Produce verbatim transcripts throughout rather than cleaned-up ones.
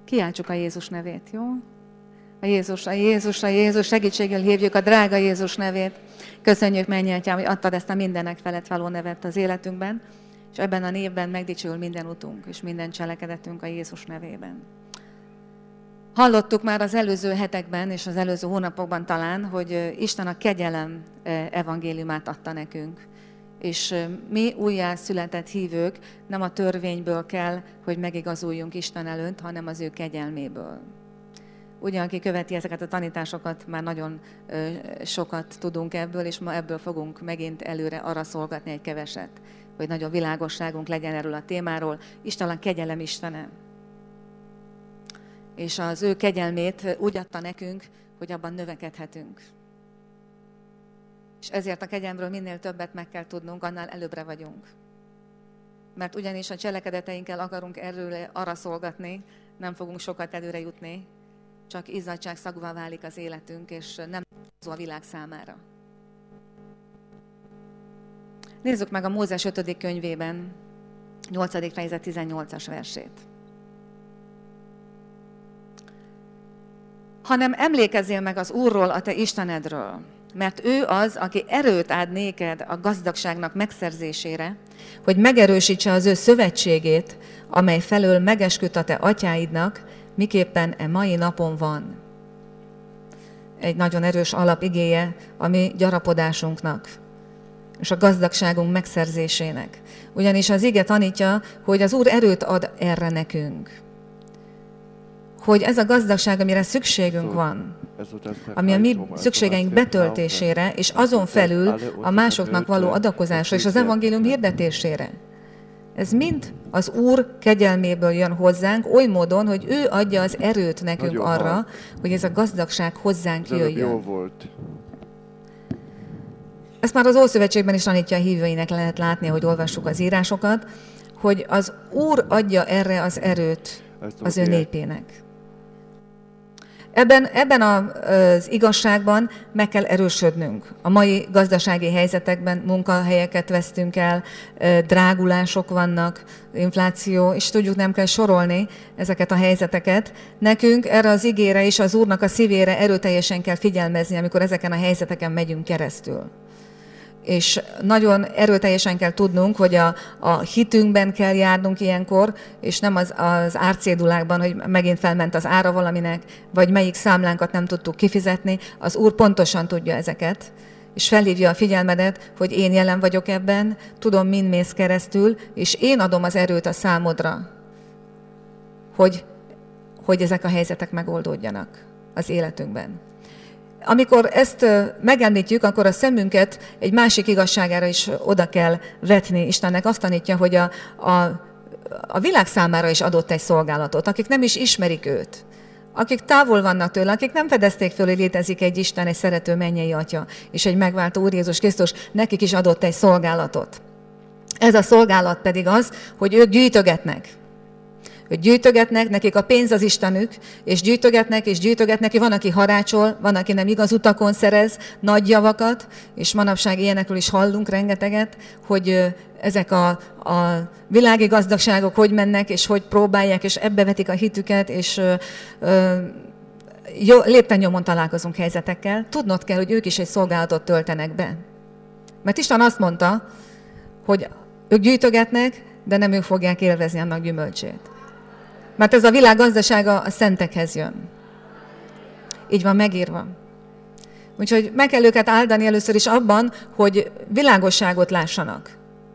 Kiáltsuk a Jézus nevét, jó? A Jézus, a Jézus, a Jézus, segítséggel hívjuk a drága Jézus nevét. Köszönjük, mennyi Atyám, hogy adtad ezt a mindenek felett való nevet az életünkben, és ebben a névben megdicsül minden utunk és minden cselekedetünk a Jézus nevében. Hallottuk már az előző hetekben és az előző hónapokban talán, hogy Isten a kegyelem evangéliumát adta nekünk. És mi újjászületett hívők nem a törvényből kell, hogy megigazuljunk Isten előtt, hanem az ő kegyelméből. Ugyan, aki követi ezeket a tanításokat, már nagyon sokat tudunk ebből, és ma ebből fogunk megint előre arra szolgatni egy keveset, hogy nagyobb világosságunk legyen erről a témáról. Isten a kegyelem Istene. És az ő kegyelmét úgy adta nekünk, hogy abban növekedhetünk. És ezért a kegyelemről minél többet meg kell tudnunk, annál előbbre vagyunk. Mert ugyanis a cselekedeteinkkel akarunk erről arra szolgatni, nem fogunk sokat előre jutni, csak izzadságszagúvá válik az életünk, és nem a világ számára. Nézzük meg a Mózes ötödik könyvében, nyolcadik fejezet tizennyolcas versét. Hanem emlékezzél meg az Úrról, a te Istenedről, mert ő az, aki erőt ad néked a gazdagságnak megszerzésére, hogy megerősítse az ő szövetségét, amely felől megesküdt a te atyáidnak, miképpen e mai napon van. Egy nagyon erős alapigéje a mi gyarapodásunknak, és a gazdagságunk megszerzésének. Ugyanis az ige tanítja, hogy az Úr erőt ad erre nekünk. Hogy ez a gazdagság, amire szükségünk van, ami a mi szükségeink betöltésére, és azon felül a másoknak való adakozásra és az evangélium hirdetésére. Ez mind az Úr kegyelméből jön hozzánk, oly módon, hogy ő adja az erőt nekünk nagyon arra, hal. Hogy ez a gazdagság hozzánk jöjjön. Jó volt. Ezt már az Ószövetségben is tanítja a hívőinek, lehet látni, hogy olvassuk az írásokat, hogy az Úr adja erre az erőt az ő népének. Ebben, ebben az igazságban meg kell erősödnünk. A mai gazdasági helyzetekben munkahelyeket vesztünk el, drágulások vannak, infláció, és tudjuk, nem kell sorolni ezeket a helyzeteket. Nekünk erre az igére és az Úrnak a szívére erőteljesen kell figyelmezni, amikor ezeken a helyzeteken megyünk keresztül. És nagyon erőteljesen kell tudnunk, hogy a, a hitünkben kell járnunk ilyenkor, és nem az, az árcédulákban, hogy megint felment az ára valaminek, vagy melyik számlánkat nem tudtuk kifizetni. Az Úr pontosan tudja ezeket, és felhívja a figyelmedet, hogy én jelen vagyok ebben, tudom, mind mész keresztül, és én adom az erőt a számodra, hogy, hogy ezek a helyzetek megoldódjanak az életünkben. Amikor ezt megemlítjük, akkor a szemünket egy másik igazságára is oda kell vetni. Istennek azt tanítja, hogy a, a, a világ számára is adott egy szolgálatot, akik nem is ismerik őt, akik távol vannak tőle, akik nem fedezték föl, hogy létezik egy Isten, egy szerető mennyei Atya, és egy megváltó Úr Jézus Krisztus, nekik is adott egy szolgálatot. Ez a szolgálat pedig az, hogy ők gyűjtögetnek. Hogy gyűjtögetnek, nekik a pénz az Istenük, és gyűjtögetnek, és gyűjtögetnek, van, aki harácsol, van, aki nem igaz utakon szerez nagy javakat, és manapság ilyenekről is hallunk rengeteget, hogy ezek a, a világi gazdagságok hogy mennek, és hogy próbálják, és ebbe vetik a hitüket, és ö, jó, lépten nyomon találkozunk helyzetekkel. Tudnod kell, hogy ők is egy szolgálatot töltenek be. Mert Isten azt mondta, hogy ők gyűjtögetnek, de nem ők fogják élvezni annak gyümölcsét. Mert ez a világ gazdasága a szentekhez jön. Így van megírva. Úgyhogy meg kell őket áldani először is abban, hogy világosságot lássanak.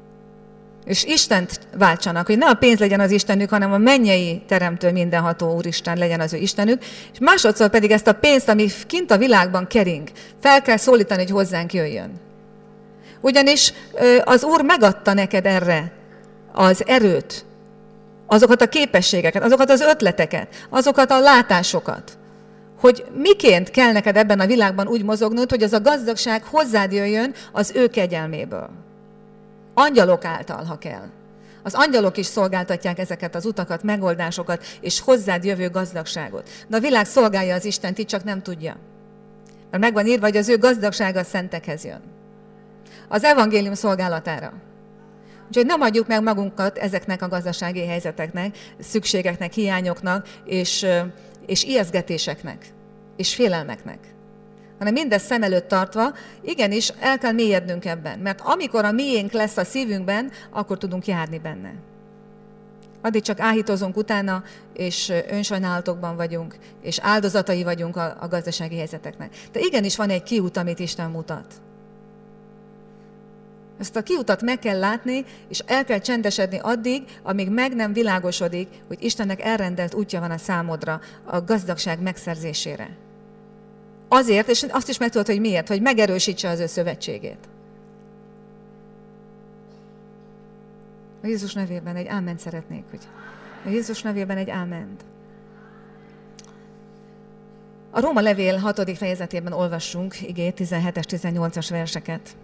És Istent váltsanak, hogy ne a pénz legyen az Istenük, hanem a mennyei teremtő mindenható Úristen legyen az ő Istenük. És másodszor pedig ezt a pénzt, ami kint a világban kering, fel kell szólítani, hogy hozzánk jöjjön. Ugyanis az Úr megadta neked erre az erőt, azokat a képességeket, azokat az ötleteket, azokat a látásokat, hogy miként kell neked ebben a világban úgy mozognod, hogy az a gazdagság hozzád jöjjön az ő kegyelméből. Angyalok által, ha kell. Az angyalok is szolgáltatják ezeket az utakat, megoldásokat, és hozzád jövő gazdagságot. De a világ szolgálja az Istent, így csak nem tudja. Mert meg van írva, hogy az ő gazdagsága a szentekhez jön. Az evangélium szolgálatára. Úgyhogy nem adjuk meg magunkat ezeknek a gazdasági helyzeteknek, szükségeknek, hiányoknak, és, és ijesztgetéseknek, és félelmeknek. Hanem mindezt szem előtt tartva, igenis el kell mélyednünk ebben. Mert amikor a miénk lesz a szívünkben, akkor tudunk járni benne. Addig csak áhítozunk utána, és önsajnálatokban vagyunk, és áldozatai vagyunk a, a gazdasági helyzeteknek. De igenis van egy kiút, amit Isten mutat. Ezt a kiutat meg kell látni, és el kell csendesedni addig, amíg meg nem világosodik, hogy Istennek elrendelt útja van a számodra a gazdagság megszerzésére. Azért, és azt is megtudod, hogy miért, hogy megerősítse az ő szövetségét. A Jézus nevében egy áment szeretnék, hogy a Jézus nevében egy áment. A Róma levél hatodik fejezetében olvassunk igét, tizenhetes, tizennyolcas verseket.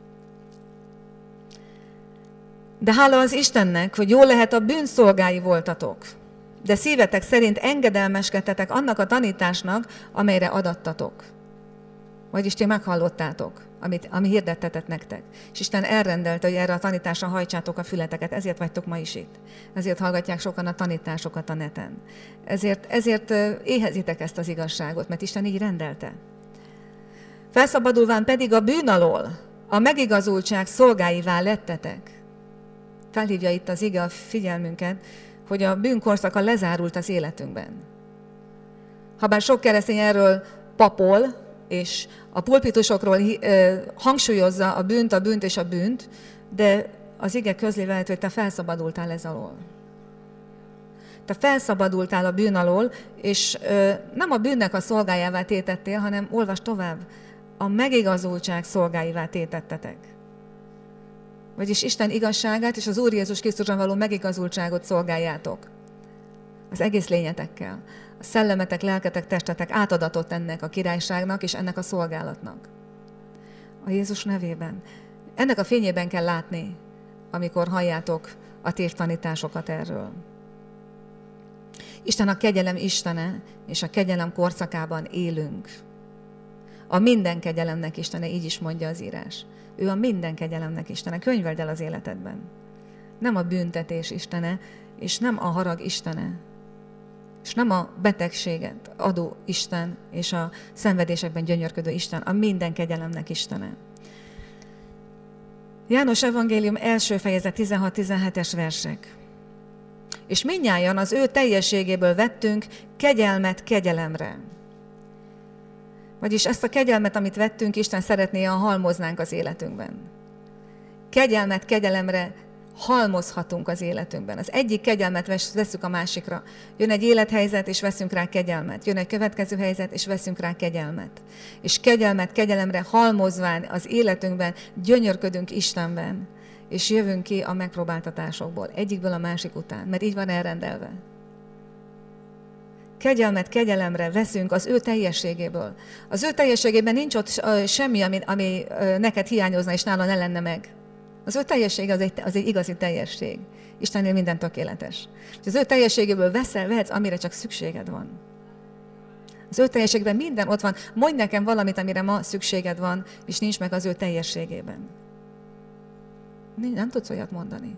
De hála az Istennek, hogy jól lehet a bűnszolgái voltatok, de szívetek szerint engedelmeskedtetek annak a tanításnak, amelyre adattatok. Vagyis ti meghallottátok, amit, ami hirdettetett nektek. És Isten elrendelte, hogy erre a tanításra hajtsátok a fületeket, ezért vagytok ma is itt. Ezért hallgatják sokan a tanításokat a neten. Ezért, ezért éhezitek ezt az igazságot, mert Isten így rendelte. Felszabadulván pedig a bűn alól, a megigazultság szolgáivá lettetek. Felhívja itt az ige a figyelmünket, hogy a bűnkorszaka lezárult az életünkben. Habár sok keresztény erről papol, és a pulpitusokról hangsúlyozza a bűnt, a bűnt és a bűnt, de az ige közli veled, hogy te felszabadultál ez alól. Te felszabadultál a bűn alól, és nem a bűnnek a szolgájává tétettél, hanem olvas tovább, a megigazultság szolgáivá tétettetek. Vagyis Isten igazságát és az Úr Jézus Krisztusban való megigazultságot szolgáljátok. Az egész lényetekkel. A szellemetek, lelketek, testetek átadatott ennek a királyságnak és ennek a szolgálatnak. A Jézus nevében. Ennek a fényében kell látni, amikor halljátok a tévtanításokat erről. Isten a kegyelem Istene, és a kegyelem korszakában élünk. A minden kegyelemnek Istene, így is mondja az írás. Ő a minden kegyelemnek Istene. Könyveld el az életedben. Nem a büntetés Istene, és nem a harag Istene, és nem a betegséget adó Isten, és a szenvedésekben gyönyörködő Isten, a minden kegyelemnek Istene. János evangélium első fejezet tizenhat-tizenhetes versek. És mindnyájan az ő teljességéből vettünk kegyelmet kegyelemre. Vagyis ezt a kegyelmet, amit vettünk, Isten szeretné, ha halmoznánk az életünkben. Kegyelmet kegyelemre halmozhatunk az életünkben. Az egyik kegyelmet veszünk a másikra. Jön egy élethelyzet, és veszünk rá kegyelmet. Jön egy következő helyzet, és veszünk rá kegyelmet. És kegyelmet kegyelemre halmozván az életünkben gyönyörködünk Istenben, és jövünk ki a megpróbáltatásokból. Egyikből a másik után, mert így van elrendelve. Kegyelmet kegyelemre veszünk az ő teljességéből. Az ő teljességében nincs ott semmi, ami, ami neked hiányozna, és nála ne lenne meg. Az ő teljessége az egy, az egy igazi teljesség. Istennél minden tökéletes. És az ő teljességéből veszel, vehetsz, amire csak szükséged van. Az ő teljességében minden ott van. Mondj nekem valamit, amire ma szükséged van, és nincs meg az ő teljességében. Nem tudsz olyat mondani.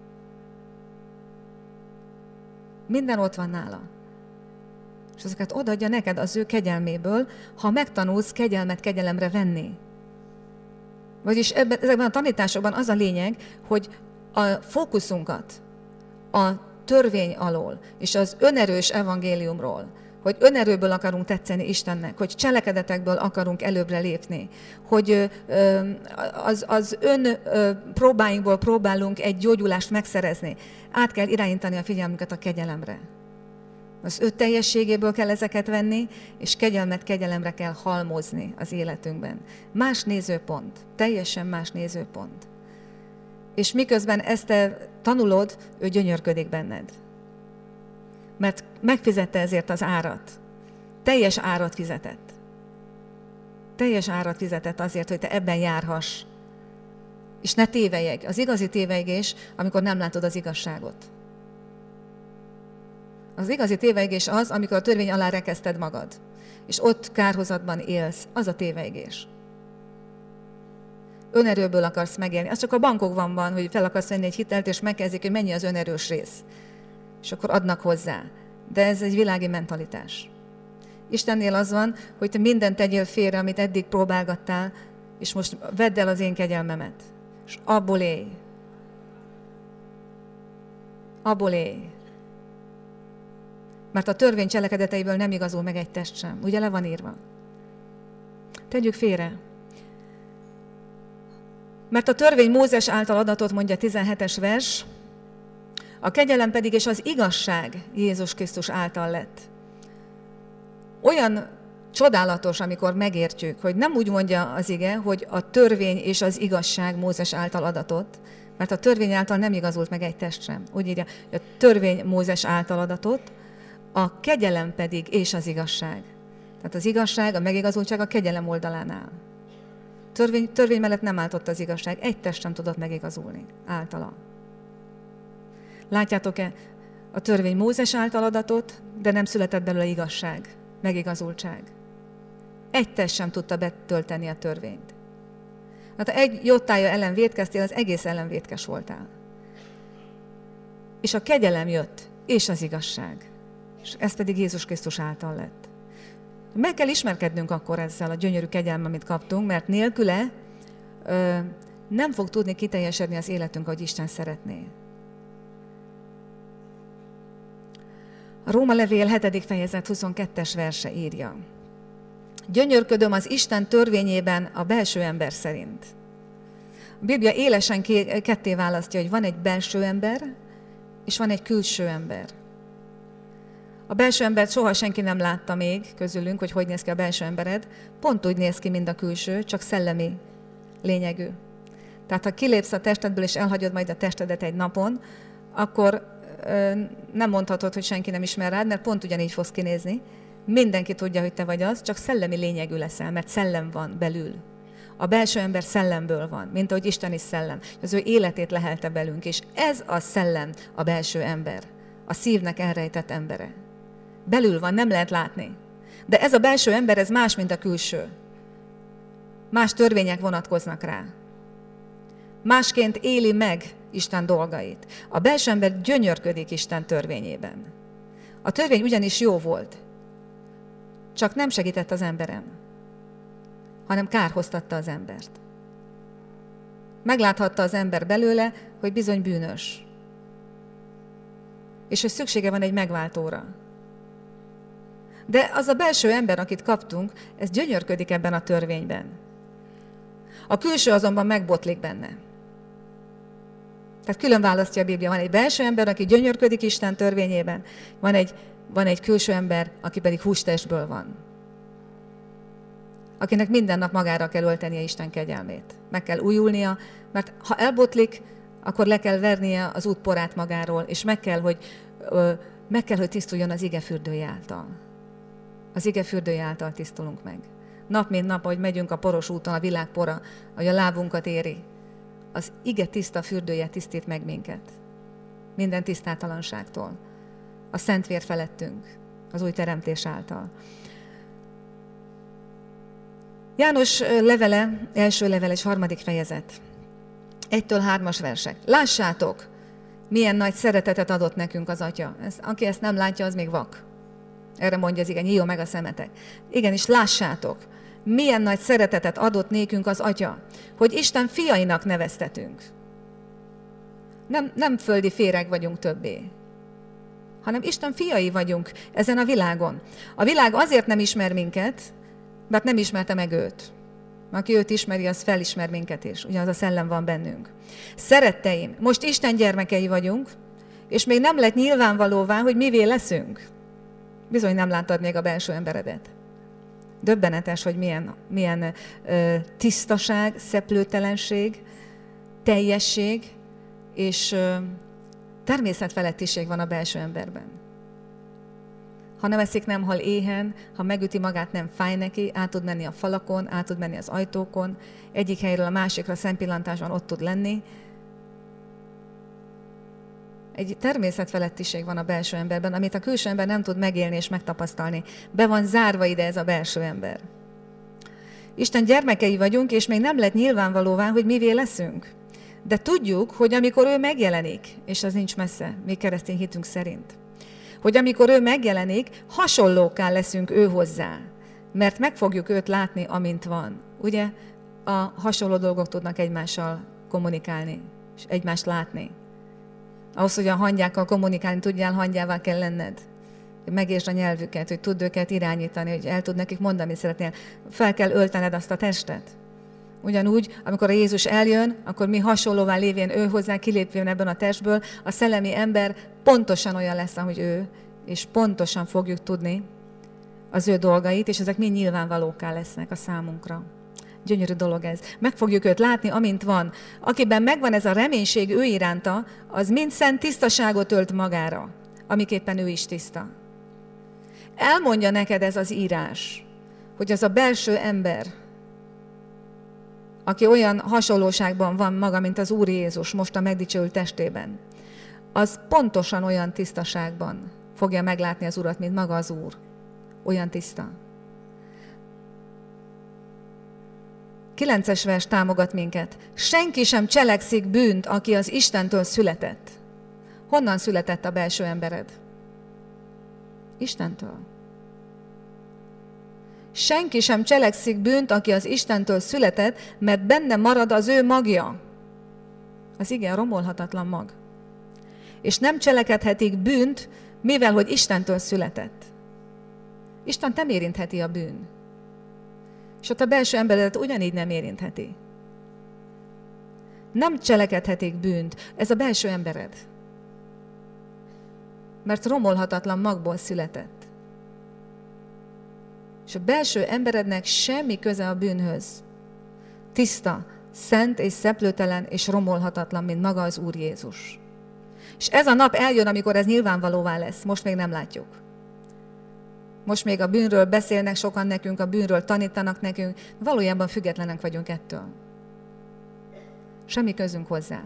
Minden ott van nála. És ezeket odaadja neked az ő kegyelméből, ha megtanulsz kegyelmet kegyelemre venni. Vagyis ebben, ezekben a tanításokban az a lényeg, hogy a fókuszunkat a törvény alól, és az önerős evangéliumról, hogy önerőből akarunk tetszeni Istennek, hogy cselekedetekből akarunk előbbre lépni, hogy az, az ön próbáinkból próbálunk egy gyógyulást megszerezni. Át kell irányítani a figyelmünket a kegyelemre. Az ő teljességéből kell ezeket venni, és kegyelmet kegyelemre kell halmozni az életünkben. Más nézőpont, teljesen más nézőpont. És miközben ezt te tanulod, ő gyönyörködik benned. Mert megfizette ezért az árat. Teljes árat fizetett. Teljes árat fizetett azért, hogy te ebben járhass. És ne tévejeg. Az igazi tévejgés, amikor nem látod az igazságot. Az igazi tévejgés az, amikor a törvény alá rekeszted magad, és ott kárhozatban élsz. Az a tévejgés. önerőből akarsz megélni. Az csak a bankokban van, hogy fel akarsz venni egy hitelt, és megkezdik, hogy mennyi az önerős rész. És akkor adnak hozzá. De ez egy világi mentalitás. Istennél az van, hogy te mindent tegyél félre, amit eddig próbálgattál, és most vedd el az én kegyelmemet. És abból élj. Abból élj. Mert a törvény cselekedeteiből nem igazul meg egy test sem. Ugye le van írva? Tegyük félre. Mert a törvény Mózes által adatot, mondja tizenhetes vers, a kegyelem pedig és az igazság Jézus Krisztus által lett. Olyan csodálatos, amikor megértjük, hogy nem úgy mondja az ige, hogy a törvény és az igazság Mózes által adatot, mert a törvény által nem igazult meg egy test sem. Úgy írja, hogy a törvény Mózes által adatot, a kegyelem pedig és az igazság. Tehát az igazság, a megigazultság a kegyelem oldalán áll. Törvény, törvény mellett nem állt ott az igazság, egy test sem tudott megigazulni általa. Látjátok-e, a törvény Mózes által adatot, de nem született belőle igazság, megigazultság. Egy test sem tudta betölteni a törvényt. Hát ha egy jottája ellen vétkeztél, az egész ellen vétkes voltál. És a kegyelem jött, és az igazság. És ez pedig Jézus Krisztus által lett. Meg kell ismerkednünk akkor ezzel a gyönyörű kegyelemmel, amit kaptunk, mert nélküle ö, nem fog tudni kiteljesedni az életünk, ahogy Isten szeretné. A Róma levél hetedik fejezet huszonkettes verse írja. Gyönyörködöm az Isten törvényében a belső ember szerint. A Biblia élesen ketté választja, hogy van egy belső ember, és van egy külső ember. A belső embert soha senki nem látta még közülünk, hogy hogy néz ki a belső embered. Pont úgy néz ki, mint a külső, csak szellemi lényegű. Tehát ha kilépsz a testedből, és elhagyod majd a testedet egy napon, akkor ö, nem mondhatod, hogy senki nem ismer rád, mert pont ugyanígy fogsz kinézni. Mindenki tudja, hogy te vagy az, csak szellemi lényegű leszel, mert szellem van belül. A belső ember szellemből van, mint ahogy Isten is szellem. Az ő életét lehelte belünk, és ez a szellem a belső ember. A szívnek elrejtett embere. Belül van, nem lehet látni. De ez a belső ember, ez más, mint a külső. Más törvények vonatkoznak rá. Másként éli meg Isten dolgait. A belső ember gyönyörködik Isten törvényében. A törvény ugyanis jó volt, csak nem segített az emberen, hanem kárhoztatta az embert. Megláthatta az ember belőle, hogy bizony bűnös. És hogy szüksége van egy megváltóra. De az a belső ember, akit kaptunk, ez gyönyörködik ebben a törvényben. A külső azonban megbotlik benne. Tehát külön választja a Biblia. Van egy belső ember, aki gyönyörködik Isten törvényében, van egy, van egy külső ember, aki pedig hústestből van. Akinek minden nap magára kell öltenie Isten kegyelmét. Meg kell újulnia, mert ha elbotlik, akkor le kell vernie az út porát magáról, és meg kell, hogy, ö, meg kell, hogy tisztuljon az ige fürdője által. Az ige fürdője által tisztulunk meg. Nap mint nap, ahogy megyünk a poros úton, a világ pora, ahogy a lábunkat éri, az ige tiszta fürdője tisztít meg minket. Minden tisztátalanságtól. A szent vér felettünk, az új teremtés által. János levele, első levele és harmadik fejezet. Egytől hármas versek. Lássátok, milyen nagy szeretetet adott nekünk az Atya. Ez, aki ezt nem látja, az még vak. Erre mondja az ige, nyíljon meg a szemetek. Igenis, lássátok, milyen nagy szeretetet adott nékünk az Atya, hogy Isten fiainak neveztetünk. Nem, nem földi féreg vagyunk többé, hanem Isten fiai vagyunk ezen a világon. A világ azért nem ismer minket, mert nem ismerte meg őt. Aki őt ismeri, az felismer minket is. Ugyanaz a szellem van bennünk. Szeretteim, most Isten gyermekei vagyunk, és még nem lett nyilvánvalóvá, hogy mivé leszünk. Bizony nem láttad még a belső emberedet. Döbbenetes, hogy milyen, milyen ö, tisztaság, szeplőtelenség, teljesség és ö, természetfelettiség van a belső emberben. Ha nem eszik, nem hal éhen, ha megüti magát, nem fáj neki, át tud menni a falakon, át tud menni az ajtókon, egyik helyről a másikra szempillantásban ott tud lenni. Egy természetfelettiség van a belső emberben, amit a külső ember nem tud megélni és megtapasztalni. Be van zárva ide ez a belső ember. Isten gyermekei vagyunk, és még nem lett nyilvánvalóvá, hogy mivé leszünk. De tudjuk, hogy amikor ő megjelenik, és az nincs messze, mi keresztény hitünk szerint, hogy amikor ő megjelenik, hasonlókká leszünk ő hozzá, mert meg fogjuk őt látni, amint van. Ugye a hasonló dolgok tudnak egymással kommunikálni, és egymást látni. Ahhoz, hogy a hangyákkal kommunikálni tudjál, hangyává kell lenned. Hogy megértsd a nyelvüket, hogy tudd őket irányítani, hogy el tud nekik mondani, amit szeretnél. Fel kell öltened azt a testet. Ugyanúgy, amikor a Jézus eljön, akkor mi hasonlóvá lévén ő hozzá, kilépvén ebben a testből, a szellemi ember pontosan olyan lesz, ahogy ő, és pontosan fogjuk tudni az ő dolgait, és ezek mind nyilvánvalókká lesznek a számunkra. Gyönyörű dolog ez. Meg fogjuk őt látni, amint van. Akiben megvan ez a reménység ő iránta, az mind szent tisztaságot ölt magára, amiképpen ő is tiszta. Elmondja neked ez az írás, hogy az a belső ember, aki olyan hasonlóságban van maga, mint az Úr Jézus most a megdicsőült testében, az pontosan olyan tisztaságban fogja meglátni az Urat, mint maga az Úr. Olyan tiszta. Kilences vers támogat minket. Senki sem cselekszik bűnt, aki az Istentől született. Honnan született a belső embered? Istentől. Senki sem cselekszik bűnt, aki az Istentől született, mert benne marad az ő magja. Az igen romolhatatlan mag. És nem cselekedhetik bűnt, mivel hogy Istentől született. Isten nem érintheti a bűn. És ott a belső emberedet ugyanígy nem érintheti. Nem cselekedhetik bűnt. Ez a belső embered. Mert romolhatatlan magból született. És a belső emberednek semmi köze a bűnhöz. Tiszta, szent és szeplőtelen és romolhatatlan, mint maga az Úr Jézus. És ez a nap eljön, amikor ez nyilvánvalóvá lesz. Most még nem látjuk. Most még a bűnről beszélnek sokan nekünk, a bűnről tanítanak nekünk. Valójában függetlenek vagyunk ettől. Semmi közünk hozzá.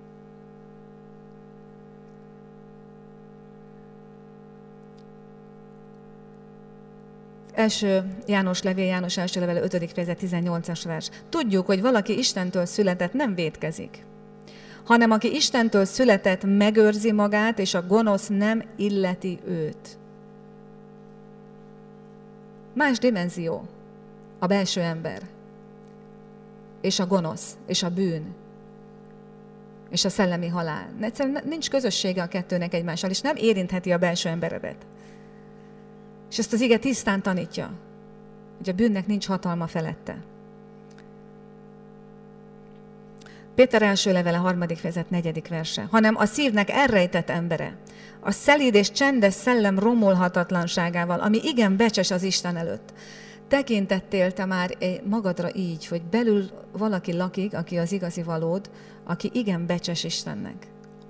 Első János levél, János első levele ötödik fejezet tizennyolcas vers. Tudjuk, hogy valaki Istentől született, nem vétkezik, hanem aki Istentől született, megőrzi magát, és a gonosz nem illeti őt. Más dimenzió a belső ember, és a gonosz, és a bűn, és a szellemi halál. Egyszerűen nincs közössége a kettőnek egymással, és nem érintheti a belső emberedet. És ezt az ige tisztán tanítja, hogy a bűnnek nincs hatalma felette. Péter első levele, harmadik fejezet, negyedik verse. Hanem a szívnek elrejtett embere, a szelíd és csendes szellem romolhatatlanságával, ami igen becses az Isten előtt. Tekintettél te már magadra így, hogy belül valaki lakik, aki az igazi valód, aki igen becses Istennek.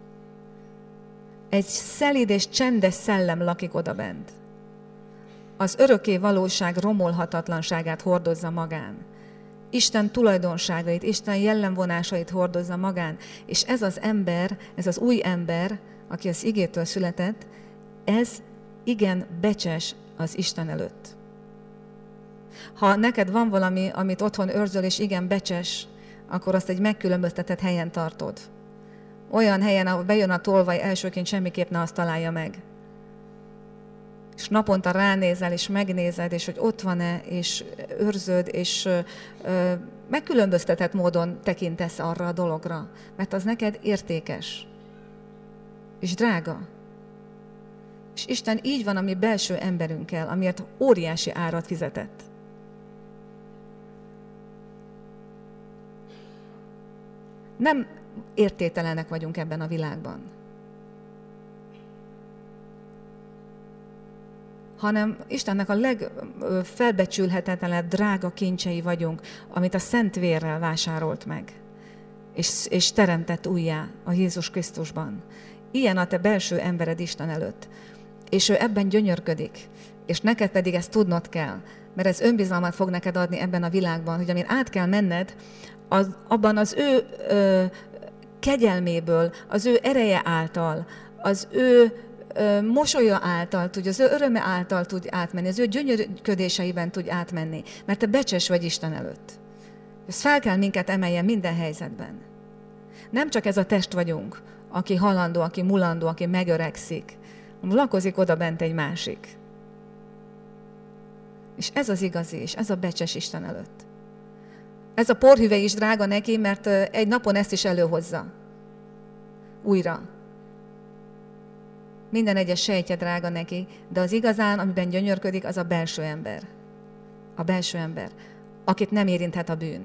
Egy szelíd és csendes szellem lakik odabent. Az örökké valóság romolhatatlanságát hordozza magán. Isten tulajdonságait, Isten jellemvonásait hordozza magán, és ez az ember, ez az új ember, aki az igétől született, ez igen becses az Isten előtt. Ha neked van valami, amit otthon őrzöl, és igen becses, akkor azt egy megkülönböztetett helyen tartod. Olyan helyen, ahol bejön a tolvaj, elsőként semmiképp ne azt találja meg. És naponta ránézel, és megnézed, és hogy ott van-e, és őrzöd, és ö, megkülönböztetett módon tekintesz arra a dologra, mert az neked értékes, és drága. És Isten így van a mi belső emberünkkel, amiért óriási árat fizetett. Nem értéktelenek vagyunk ebben a világban, hanem Istennek a legfelbecsülhetetlenebb drága kincsei vagyunk, amit a szent vérrel vásárolt meg, és, és teremtett újjá a Jézus Krisztusban. Ilyen a te belső embered Isten előtt, és ő ebben gyönyörködik, és neked pedig ezt tudnod kell, mert ez önbizalmat fog neked adni ebben a világban, hogy amin át kell menned, az, abban az ő ö, kegyelméből, az ő ereje által, az ő mosolya által tudj, az ő öröme által tudj átmenni, az ő gyönyörködéseiben tudj átmenni, mert te becses vagy Isten előtt. Ez fel kell minket emeljen minden helyzetben. Nem csak ez a test vagyunk, aki halandó, aki mulandó, aki megöregszik. Lakozik oda bent egy másik. És ez az igazi, és ez a becses Isten előtt. Ez a porhüvely is drága neki, mert egy napon ezt is előhozza. Újra. Minden egyes sejtje drága neki, de az igazán, amiben gyönyörködik, az a belső ember. A belső ember, akit nem érinthet a bűn.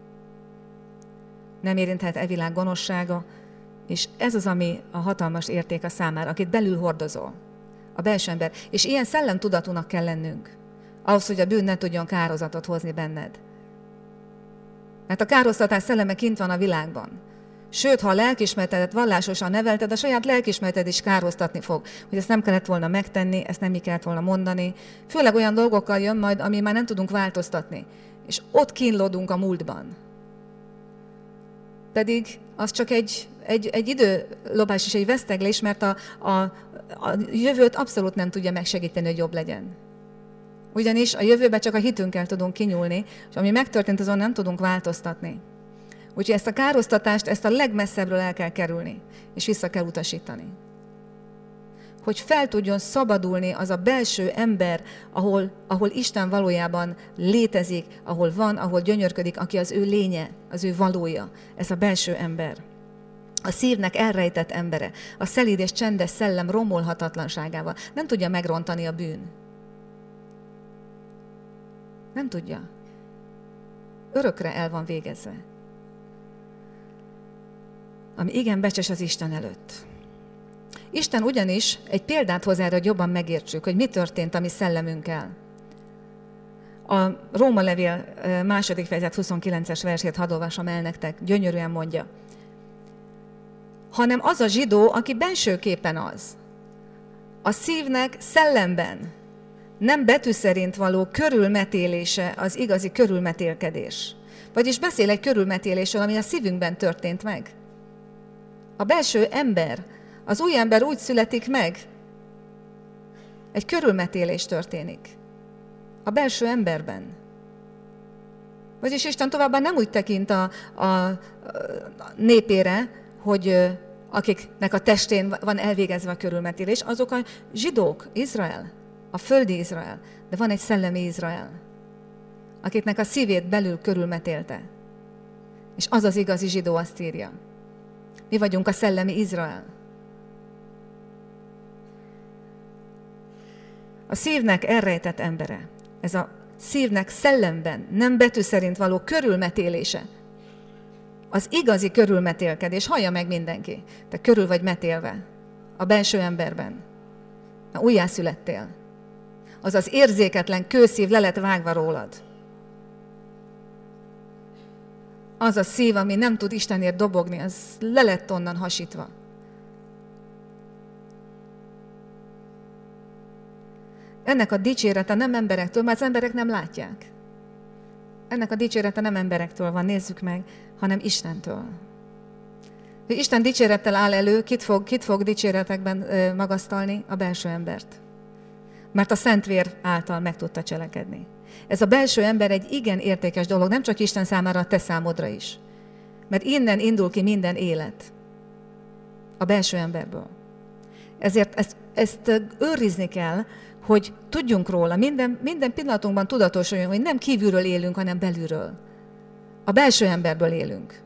Nem érinthet e világ gonoszsága, és ez az, ami a hatalmas érték a számára, akit belül hordozol. A belső ember. És ilyen szellemtudatúnak kell lennünk, ahhoz, hogy a bűn ne tudjon kározatot hozni benned. Mert a károsztatás szelleme kint van a világban. Sőt, ha a lelkiismeretedet vallásosan nevelted, a saját lelkiismereted is károsztatni fog. Hogy ezt nem kellett volna megtenni, ezt nem így kellett volna mondani. Főleg olyan dolgokkal jön majd, ami már nem tudunk változtatni. És ott kínlódunk a múltban. Pedig az csak egy, egy, egy időlopás és egy veszteglés, mert a, a, a jövőt abszolút nem tudja megsegíteni, hogy jobb legyen. Ugyanis a jövőben csak a hitünkkel tudunk kinyúlni, és ami megtörtént, azon nem tudunk változtatni. Úgyhogy ezt a károsztatást, ezt a legmesszebbről el kell kerülni, és vissza kell utasítani. Hogy fel tudjon szabadulni az a belső ember, ahol, ahol Isten valójában létezik, ahol van, ahol gyönyörködik, aki az ő lénye, az ő valója. Ez a belső ember. A szívnek elrejtett embere, a szelíd és csendes szellem romolhatatlanságával. Nem tudja megrontani a bűn. Nem tudja. Örökre el van végezve. Ami igen becses az Isten előtt. Isten ugyanis egy példát hoz erre, hogy jobban megértsük, hogy mi történt a mi szellemünkkel. A Róma levél második fejezet huszonkilences versét hadd olvasom el nektek, gyönyörűen mondja. Hanem az a zsidó, aki bensőképpen az, a szívnek szellemben, nem betű szerint való körülmetélése az igazi körülmetélkedés. Vagyis beszél egy körülmetélésről, ami a szívünkben történt meg. A belső ember, az új ember úgy születik meg, egy körülmetélés történik. A belső emberben. Vagyis Isten továbbá nem úgy tekint a, a, a népére, hogy akiknek a testén van elvégezve a körülmetélés, azok a zsidók, Izrael, a földi Izrael, de van egy szellemi Izrael, akiknek a szívét belül körülmetélte. És az az igazi zsidó, azt írja. Mi vagyunk a szellemi Izrael. A szívnek elrejtett embere, ez a szívnek szellemben, nem betű szerint való körülmetélése, az igazi körülmetélkedés, hallja meg mindenki, te körül vagy metélve a belső emberben, mert újjászülettél. Az az érzéketlen kőszív le lett vágva rólad. Az a szív, ami nem tud Istenért dobogni, az le lett onnan hasítva. Ennek a dicsérete nem emberektől, mert az emberek nem látják. Ennek a dicsérete nem emberektől van, nézzük meg, hanem Istentől. Isten dicsérettel áll elő, kit fog, kit fog dicséretekben magasztalni? A belső embert. Mert a Szentvér által meg tudta cselekedni. Ez a belső ember egy igen értékes dolog, nem csak Isten számára, a te számodra is. Mert innen indul ki minden élet. A belső emberből. Ezért ezt, ezt őrizni kell, hogy tudjunk róla, minden, minden pillanatunkban tudatosuljunk, hogy nem kívülről élünk, hanem belülről. A belső emberből élünk.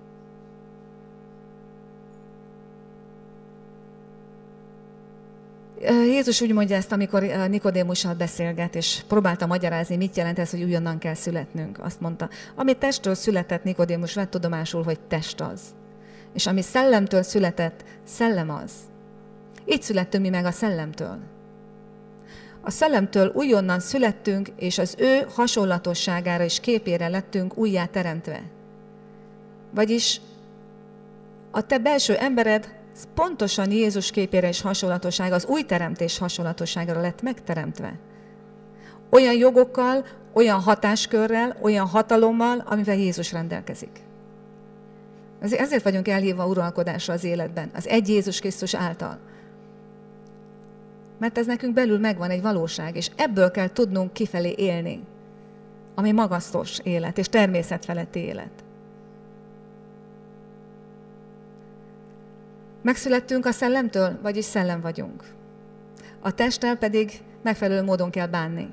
Jézus úgy mondja ezt, amikor Nikodémussal beszélget, és próbálta magyarázni, mit jelent ez, hogy újonnan kell születnünk. Azt mondta, ami testről született, Nikodémus vett tudomásul, hogy test az. És ami szellemtől született, szellem az. Így születtünk mi meg a szellemtől. A szellemtől újonnan születtünk, és az ő hasonlatosságára és képére lettünk újjá teremtve. Vagyis a te belső embered pontosan Jézus képére és hasonlatossága, az új teremtés hasonlatosságára lett megteremtve. Olyan jogokkal, olyan hatáskörrel, olyan hatalommal, amivel Jézus rendelkezik. Ezért vagyunk elhívva uralkodásra az életben, az egy Jézus Krisztus által. Mert ez nekünk belül megvan egy valóság, és ebből kell tudnunk kifelé élni, ami magasztos élet, és természetfeletti élet. Megszülettünk a szellemtől, vagyis szellem vagyunk. A testtel pedig megfelelő módon kell bánni.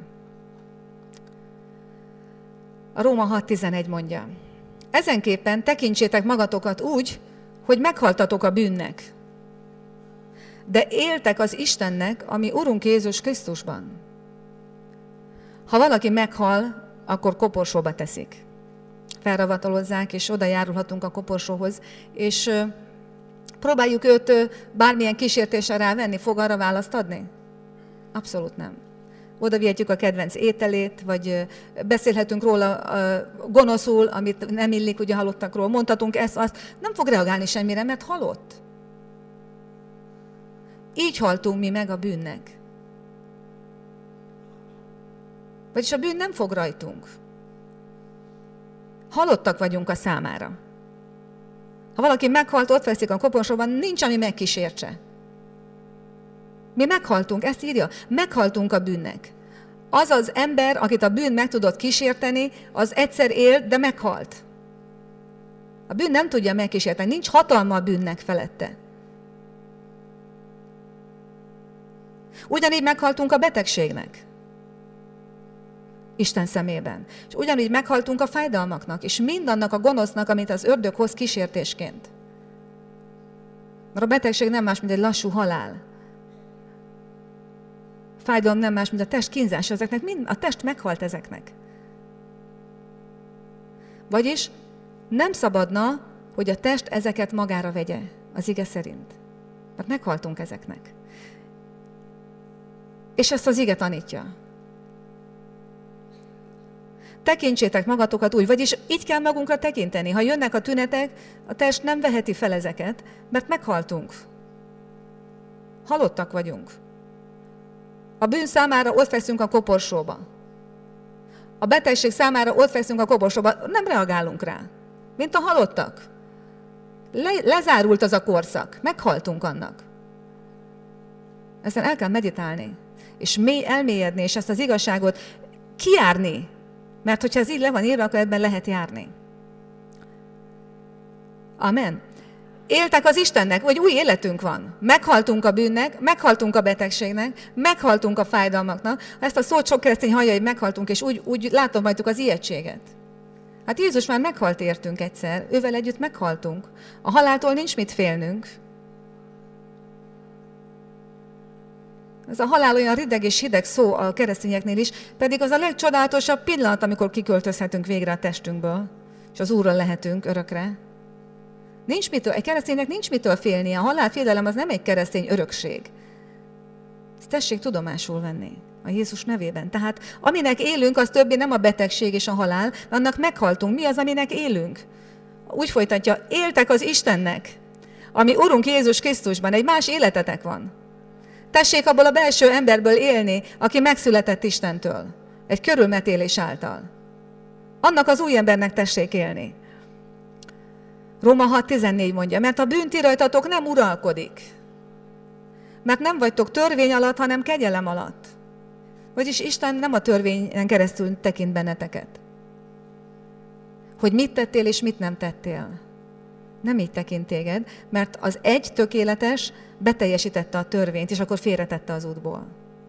A Róma hat tizenegy mondja, ezenképpen tekintsétek magatokat úgy, hogy meghaltatok a bűnnek, de éltek az Istennek, ami Urunk Jézus Krisztusban. Ha valaki meghal, akkor koporsóba teszik. Felravatalozzák, és oda járulhatunk a koporsóhoz, és próbáljuk őt bármilyen kísértésre rávenni, fog arra választ adni? Abszolút nem. Oda vihetjük a kedvenc ételét, vagy beszélhetünk róla gonoszul, amit nem illik ugye halottakról, mondhatunk ezt, azt, nem fog reagálni semmire, mert halott. Így haltunk mi meg a bűnnek. Vagyis a bűn nem fog rajtunk. Halottak vagyunk a számára. Ha valaki meghalt, ott veszik a koporsóban, nincs, ami megkísértse. Mi meghaltunk, ezt írja, meghaltunk a bűnnek. Az az ember, akit a bűn meg tudott kísérteni, az egyszer élt, de meghalt. A bűn nem tudja megkísérteni, nincs hatalma a bűnnek felette. Ugyanígy meghaltunk a betegségnek. Isten szemében. És ugyanígy meghaltunk a fájdalmaknak, és mindannak a gonosznak, amit az ördög hoz kísértésként. Mert a betegség nem más, mint egy lassú halál. A fájdalom nem más, mint a test kínzása ezeknek, mind, a test meghalt ezeknek. Vagyis nem szabadna, hogy a test ezeket magára vegye, az ige szerint. Mert meghaltunk ezeknek. És ezt az ige tanítja. Tekintsétek magatokat úgy, vagyis így kell magunkra tekinteni. Ha jönnek a tünetek, a test nem veheti fel ezeket, mert meghaltunk. Halottak vagyunk. A bűn számára ott feszünk a koporsóba. A betegség számára ott feszünk a koporsóba, nem reagálunk rá. Mint a halottak. Le, lezárult az a korszak, meghaltunk annak. Ezen el kell meditálni, és mély elmélyedni, és ezt az igazságot kijárni. Mert hogyha ez így le van írva, akkor ebben lehet járni. Amen. Éltek az Istennek, vagy új életünk van. Meghaltunk a bűnnek, meghaltunk a betegségnek, meghaltunk a fájdalmaknak. Ezt a szót sok keresztény hallja, hogy meghaltunk, és úgy, úgy látom rajtuk az ijegységet. Hát Jézus már meghalt értünk egyszer, ővel együtt meghaltunk. A haláltól nincs mit félnünk. Ez a halál olyan rideg és hideg szó a keresztényeknél is, pedig az a legcsodálatosabb pillanat, amikor kiköltözhetünk végre a testünkből, és az Úrral lehetünk örökre. Nincs mitől, egy kereszténynek nincs mitől félnie. A halálfélelem az nem egy keresztény örökség. Ezt tessék tudomásul venni a Jézus nevében. Tehát aminek élünk, az többé nem a betegség és a halál, annak meghaltunk. Mi az, aminek élünk? Úgy folytatja, éltek az Istennek, ami Urunk Jézus Krisztusban, egy más életetek van. Tessék abból a belső emberből élni, aki megszületett Istentől, egy körülmetélés által. Annak az új embernek tessék élni. Róma hat tizennégy mondja, mert a bűn ti rajtatok nem uralkodik. Mert nem vagytok törvény alatt, hanem kegyelem alatt. Vagyis Isten nem a törvényen keresztül tekint benneteket. Hogy mit tettél és mit nem tettél. Nem így tekint téged, mert az egy tökéletes beteljesítette a törvényt, és akkor félretette az útból.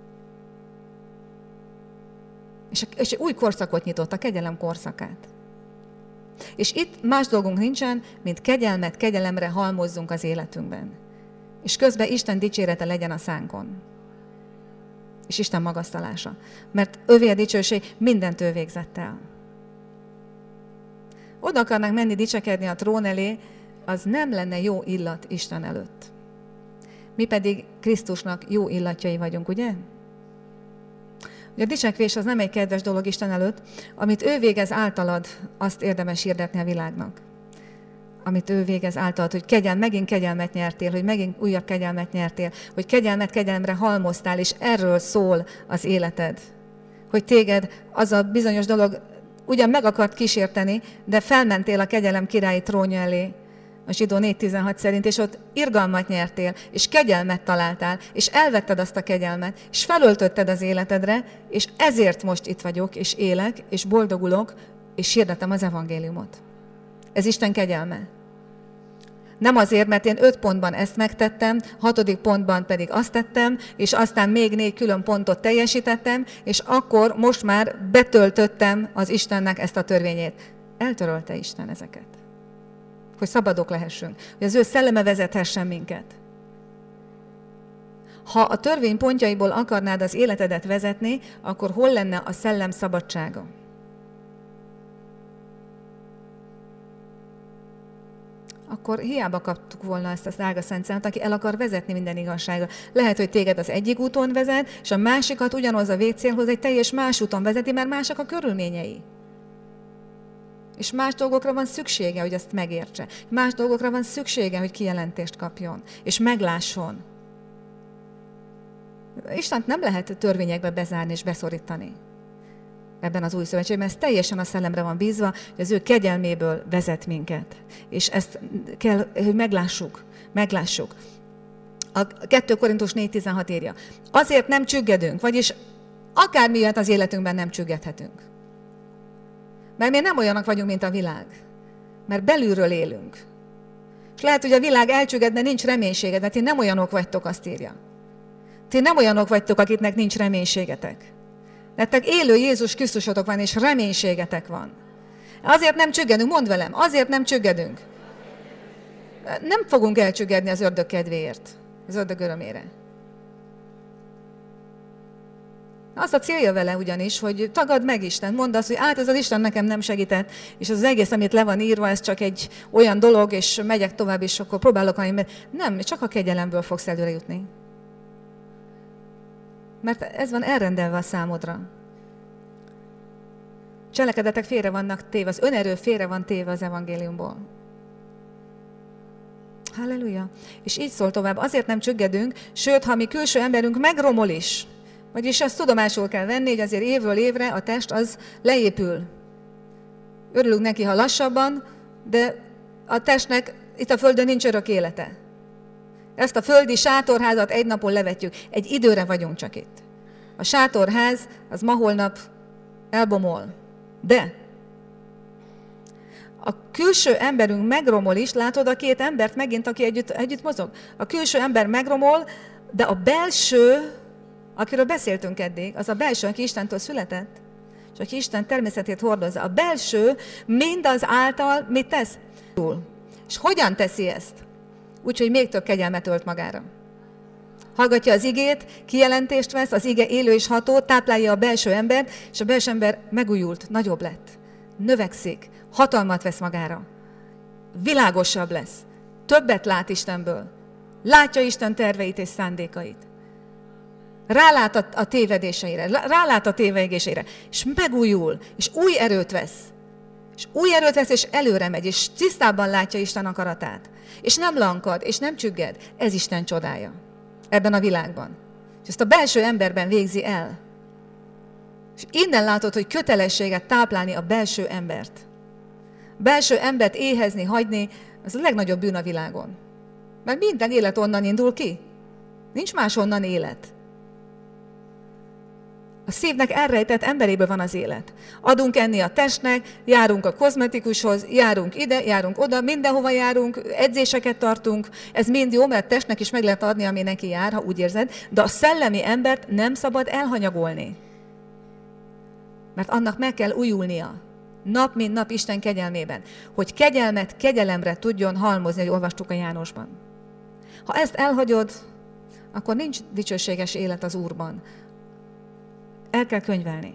És, és új korszakot nyitott, a kegyelem korszakát. És itt más dolgunk nincsen, mint kegyelmet, kegyelemre halmozzunk az életünkben. És közben Isten dicsérete legyen a szánkon. És Isten magasztalása. Mert övé a dicsőség, mindent ő végzett el. Oda akarnánk menni dicsekedni a trón elé, az nem lenne jó illat Isten előtt. Mi pedig Krisztusnak jó illatjai vagyunk, ugye? Ugye a dicsekvés az nem egy kedves dolog Isten előtt, amit ő végez általad, azt érdemes hirdetni a világnak. Amit ő végez általad, hogy kegyel, megint kegyelmet nyertél, hogy megint újabb kegyelmet nyertél, hogy kegyelmet kegyelemre halmoztál, és erről szól az életed. Hogy téged az a bizonyos dolog ugyan meg akart kísérteni, de felmentél a kegyelem királyi trónja elé, a Zsidó négy tizenhat szerint, és ott irgalmat nyertél, és kegyelmet találtál, és elvetted azt a kegyelmet, és felöltötted az életedre, és ezért most itt vagyok, és élek, és boldogulok, és hirdetem az evangéliumot. Ez Isten kegyelme. Nem azért, mert én öt pontban ezt megtettem, hatodik pontban pedig azt tettem, és aztán még négy külön pontot teljesítettem, és akkor most már betöltöttem az Istennek ezt a törvényét. Eltörölte Isten ezeket. Hogy szabadok lehessünk. Hogy az ő szelleme vezethessen minket. Ha a törvény pontjaiból akarnád az életedet vezetni, akkor hol lenne a szellem szabadsága? Akkor hiába kaptuk volna ezt a drága Szent Szellemet, aki el akar vezetni minden igazságra. Lehet, hogy téged az egyik úton vezet, és a másikat ugyanaz a végcélhoz egy teljes más úton vezeti, mert másak a körülményei. És más dolgokra van szüksége, hogy ezt megértse. Más dolgokra van szüksége, hogy kijelentést kapjon, és meglásson. Istent nem lehet törvényekbe bezárni és beszorítani ebben az új szövetségben. Ez teljesen a szellemre van bízva, hogy az ő kegyelméből vezet minket. És ezt kell, hogy meglássuk. Meglássuk. A kettő Korintus négy tizenhat írja. Azért nem csüggedünk, vagyis akármi jöhet az életünkben, nem csüggedhetünk. Mert mi nem olyanok vagyunk, mint a világ. Mert belülről élünk. És lehet, hogy a világ elcsügged, mert nincs reménységed, mert ti nem olyanok vagytok, azt írja. Ti nem olyanok vagytok, akiknek nincs reménységetek. Nektek élő Jézus Krisztusotok van, és reménységetek van. Azért nem csüggedünk, mondd velem, azért nem csüggedünk. Nem fogunk elcsüggedni az ördög kedvéért, az ördög örömére. Az a célja vele ugyanis, hogy tagadd meg Isten, mondd azt, hogy át ez az Isten nekem nem segített, és az egész, amit le van írva, ez csak egy olyan dolog, és megyek tovább, és akkor próbálok, mert nem, csak a kegyelemből fogsz előre jutni. Mert ez van elrendelve a számodra. Cselekedetek félre vannak téve, az önerő félre van téve az evangéliumból. Halleluja! És így szól tovább, azért nem csüggedünk, sőt, ha mi külső emberünk megromol is, vagyis ezt tudomásul kell venni, hogy azért évről évre a test az leépül. Örülünk neki, ha lassabban, de a testnek itt a földön nincs örök élete. Ezt a földi sátorházat egy napon levetjük. Egy időre vagyunk csak itt. A sátorház az ma holnap elbomol. De a külső emberünk megromol is, látod a két embert megint, aki együtt, együtt mozog? A külső ember megromol, de a belső, akiről beszéltünk eddig, az a belső, aki Istentől született, és aki Isten természetét hordozza. A belső mindaz által mit tesz? És hogyan teszi ezt? Úgyhogy még több kegyelmet ölt magára. Hallgatja az igét, kijelentést vesz, az ige élő és ható, táplálja a belső embert, és a belső ember megújult, nagyobb lett, növekszik, hatalmat vesz magára, világosabb lesz, többet lát Istenből, látja Isten terveit és szándékait. Rálát a, a tévedéseire, rálát a tévegésére, és megújul, és új erőt vesz. És új erőt vesz, és előre megy, és tisztában látja Isten akaratát. És nem lankad, és nem csügged. Ez Isten csodája ebben a világban. És ezt a belső emberben végzi el. És innen látod, hogy kötelességet táplálni a belső embert. A belső embert éhezni, hagyni, az a legnagyobb bűn a világon. Mert minden élet onnan indul ki. Nincs máshonnan élet. A szívnek elrejtett emberéből van az élet. Adunk enni a testnek, járunk a kozmetikushoz, járunk ide, járunk oda, mindenhova járunk, edzéseket tartunk. Ez mind jó, mert testnek is meg lehet adni, ami neki jár, ha úgy érzed, de a szellemi embert nem szabad elhanyagolni. Mert annak meg kell újulnia. Nap mint nap Isten kegyelmében. Hogy kegyelmet kegyelemre tudjon halmozni, hogy olvastuk a Jánosban. Ha ezt elhagyod, akkor nincs dicsőséges élet az Úrban. El kell könyvelni.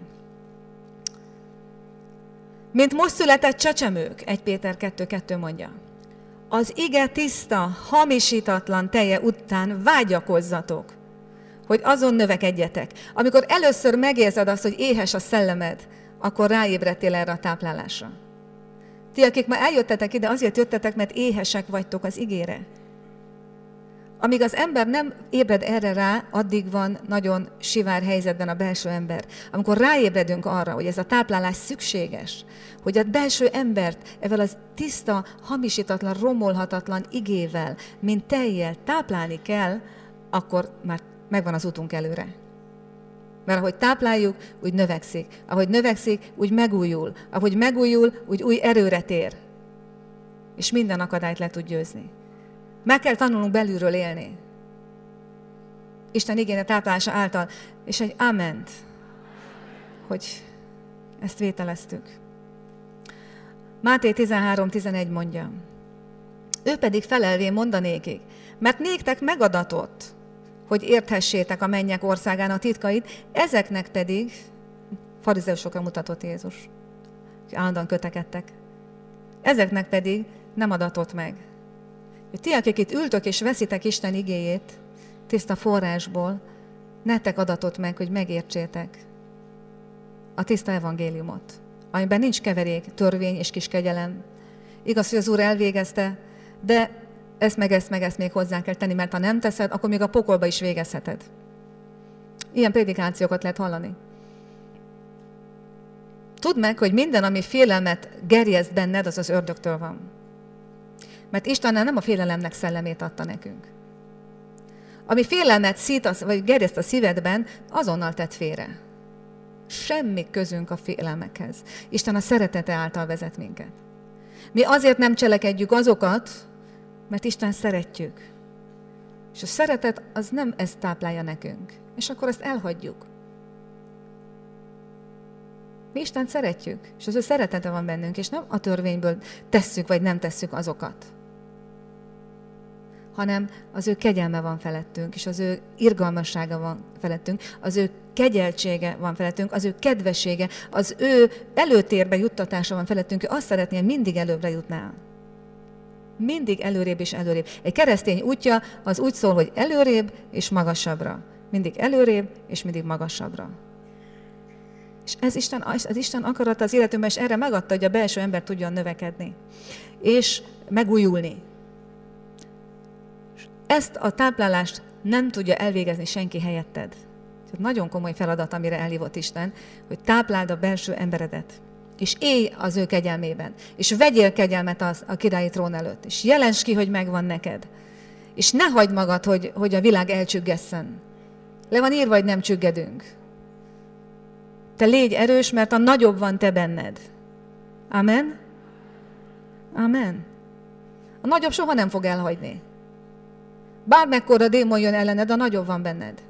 Mint most született csecsemők, egy Péter kettő kettő mondja. Az ige tiszta, hamisítatlan teje után vágyakozzatok, hogy azon növekedjetek. Amikor először megérzed azt, hogy éhes a szellemed, akkor ráébredtél erre a táplálásra. Ti, akik ma eljöttetek ide, azért jöttetek, mert éhesek vagytok az igére. Amíg az ember nem ébred erre rá, addig van nagyon sivár helyzetben a belső ember. Amikor ráébredünk arra, hogy ez a táplálás szükséges, hogy a belső embert ezzel az tiszta, hamisítatlan, romolhatatlan igével, mint tejjel táplálni kell, akkor már megvan az útunk előre. Mert ahogy tápláljuk, úgy növekszik. Ahogy növekszik, úgy megújul. Ahogy megújul, úgy új erőre tér. És minden akadályt le tud győzni. Meg kell tanulnunk belülről élni. Isten igének táplálása által. És egy ament, hogy ezt vételeztük. Máté tizenhárom tizenegy mondja. Ő pedig felelvén mondanékik, mert néktek megadatott, hogy érthessétek a mennyek országának titkait, ezeknek pedig, farizeusokra mutatott Jézus, állandóan kötekedtek, ezeknek pedig nem adatott meg. Hogy ti, akik itt ültök és veszitek Isten igéjét tiszta forrásból, nektek adatott meg, hogy megértsétek a tiszta evangéliumot, amiben nincs keverék, törvény és kis kegyelem. Igaz, hogy az Úr elvégezte, de ezt meg ezt meg ezt még hozzá kell tenni, mert ha nem teszed, akkor még a pokolba is végezheted. Ilyen prédikációkat lehet hallani. Tudd meg, hogy minden, ami félelmet gerjeszt benned, az az ördögtől van. Mert Isten nem a félelemnek szellemét adta nekünk. Ami félelmet szít, vagy gerjeszt a szívedben, azonnal tett félre. Semmi közünk a félelmekhez. Isten a szeretete által vezet minket. Mi azért nem cselekedjük azokat, mert Isten szeretjük. És a szeretet az nem ezt táplálja nekünk. És akkor ezt elhagyjuk. Mi Istent szeretjük, és az ő szeretete van bennünk, és nem a törvényből tesszük, vagy nem tesszük azokat. Hanem az ő kegyelme van felettünk, és az ő irgalmassága van felettünk, az ő kegyeltsége van felettünk, az ő kedvessége, az ő előtérbe juttatása van felettünk. Ő azt szeretné, hogy mindig előbbre jutnál. Mindig előrébb és előrébb. Egy keresztény útja az úgy szól, hogy előrébb és magasabbra. Mindig előrébb és mindig magasabbra. És ez Isten, ez Isten akarata az életünkben, és erre megadta, hogy a belső ember tudjon növekedni. És megújulni. Ezt a táplálást nem tudja elvégezni senki helyetted. Tehát nagyon komoly feladat, amire elhívott Isten, hogy tápláld a belső emberedet. És élj az ő kegyelmében. És vegyél kegyelmet az, a királyi trón előtt. És jelensd ki, hogy megvan neked. És ne hagyd magad, hogy, hogy a világ elcsüggesszen. Le van írva, hogy nem csüggedünk. Te légy erős, mert a nagyobb van te benned. Amen? Amen. A nagyobb soha nem fog elhagyni. Bármekkora démon jön ellened, a nagyobb van benned.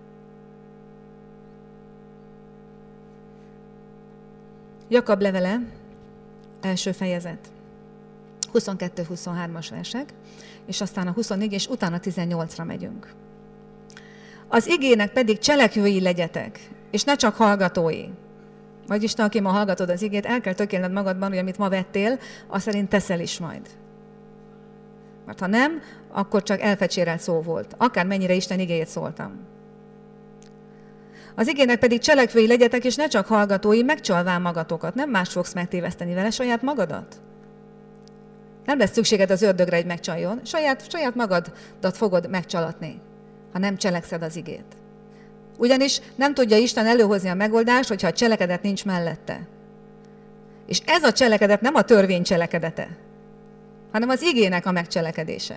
Jakab levele, első fejezet, huszonkettő huszonhármas versek, és aztán a huszonnégy, és utána tizennyolcra megyünk. Az igének pedig cselekvői legyetek, és ne csak hallgatói. Vagyis te, aki ma hallgatod az igét, el kell tökélned magadban, hogy amit ma vettél, azt szerint teszel is majd. Mert ha nem, akkor csak elfecsérelt szó volt. Akármennyire Isten igéjét szóltam. Az igének pedig cselekvői legyetek, és ne csak hallgatói, megcsalván magatokat. Nem más fogsz megtéveszteni vele, saját magadat. Nem lesz szükséged az ördögre, hogy megcsaljon. Saját, saját magadat fogod megcsalatni, ha nem cselekszed az igét. Ugyanis nem tudja Isten előhozni a megoldást, hogyha a cselekedet nincs mellette. És ez a cselekedet nem a törvény cselekedete, hanem az igének a megcselekedése.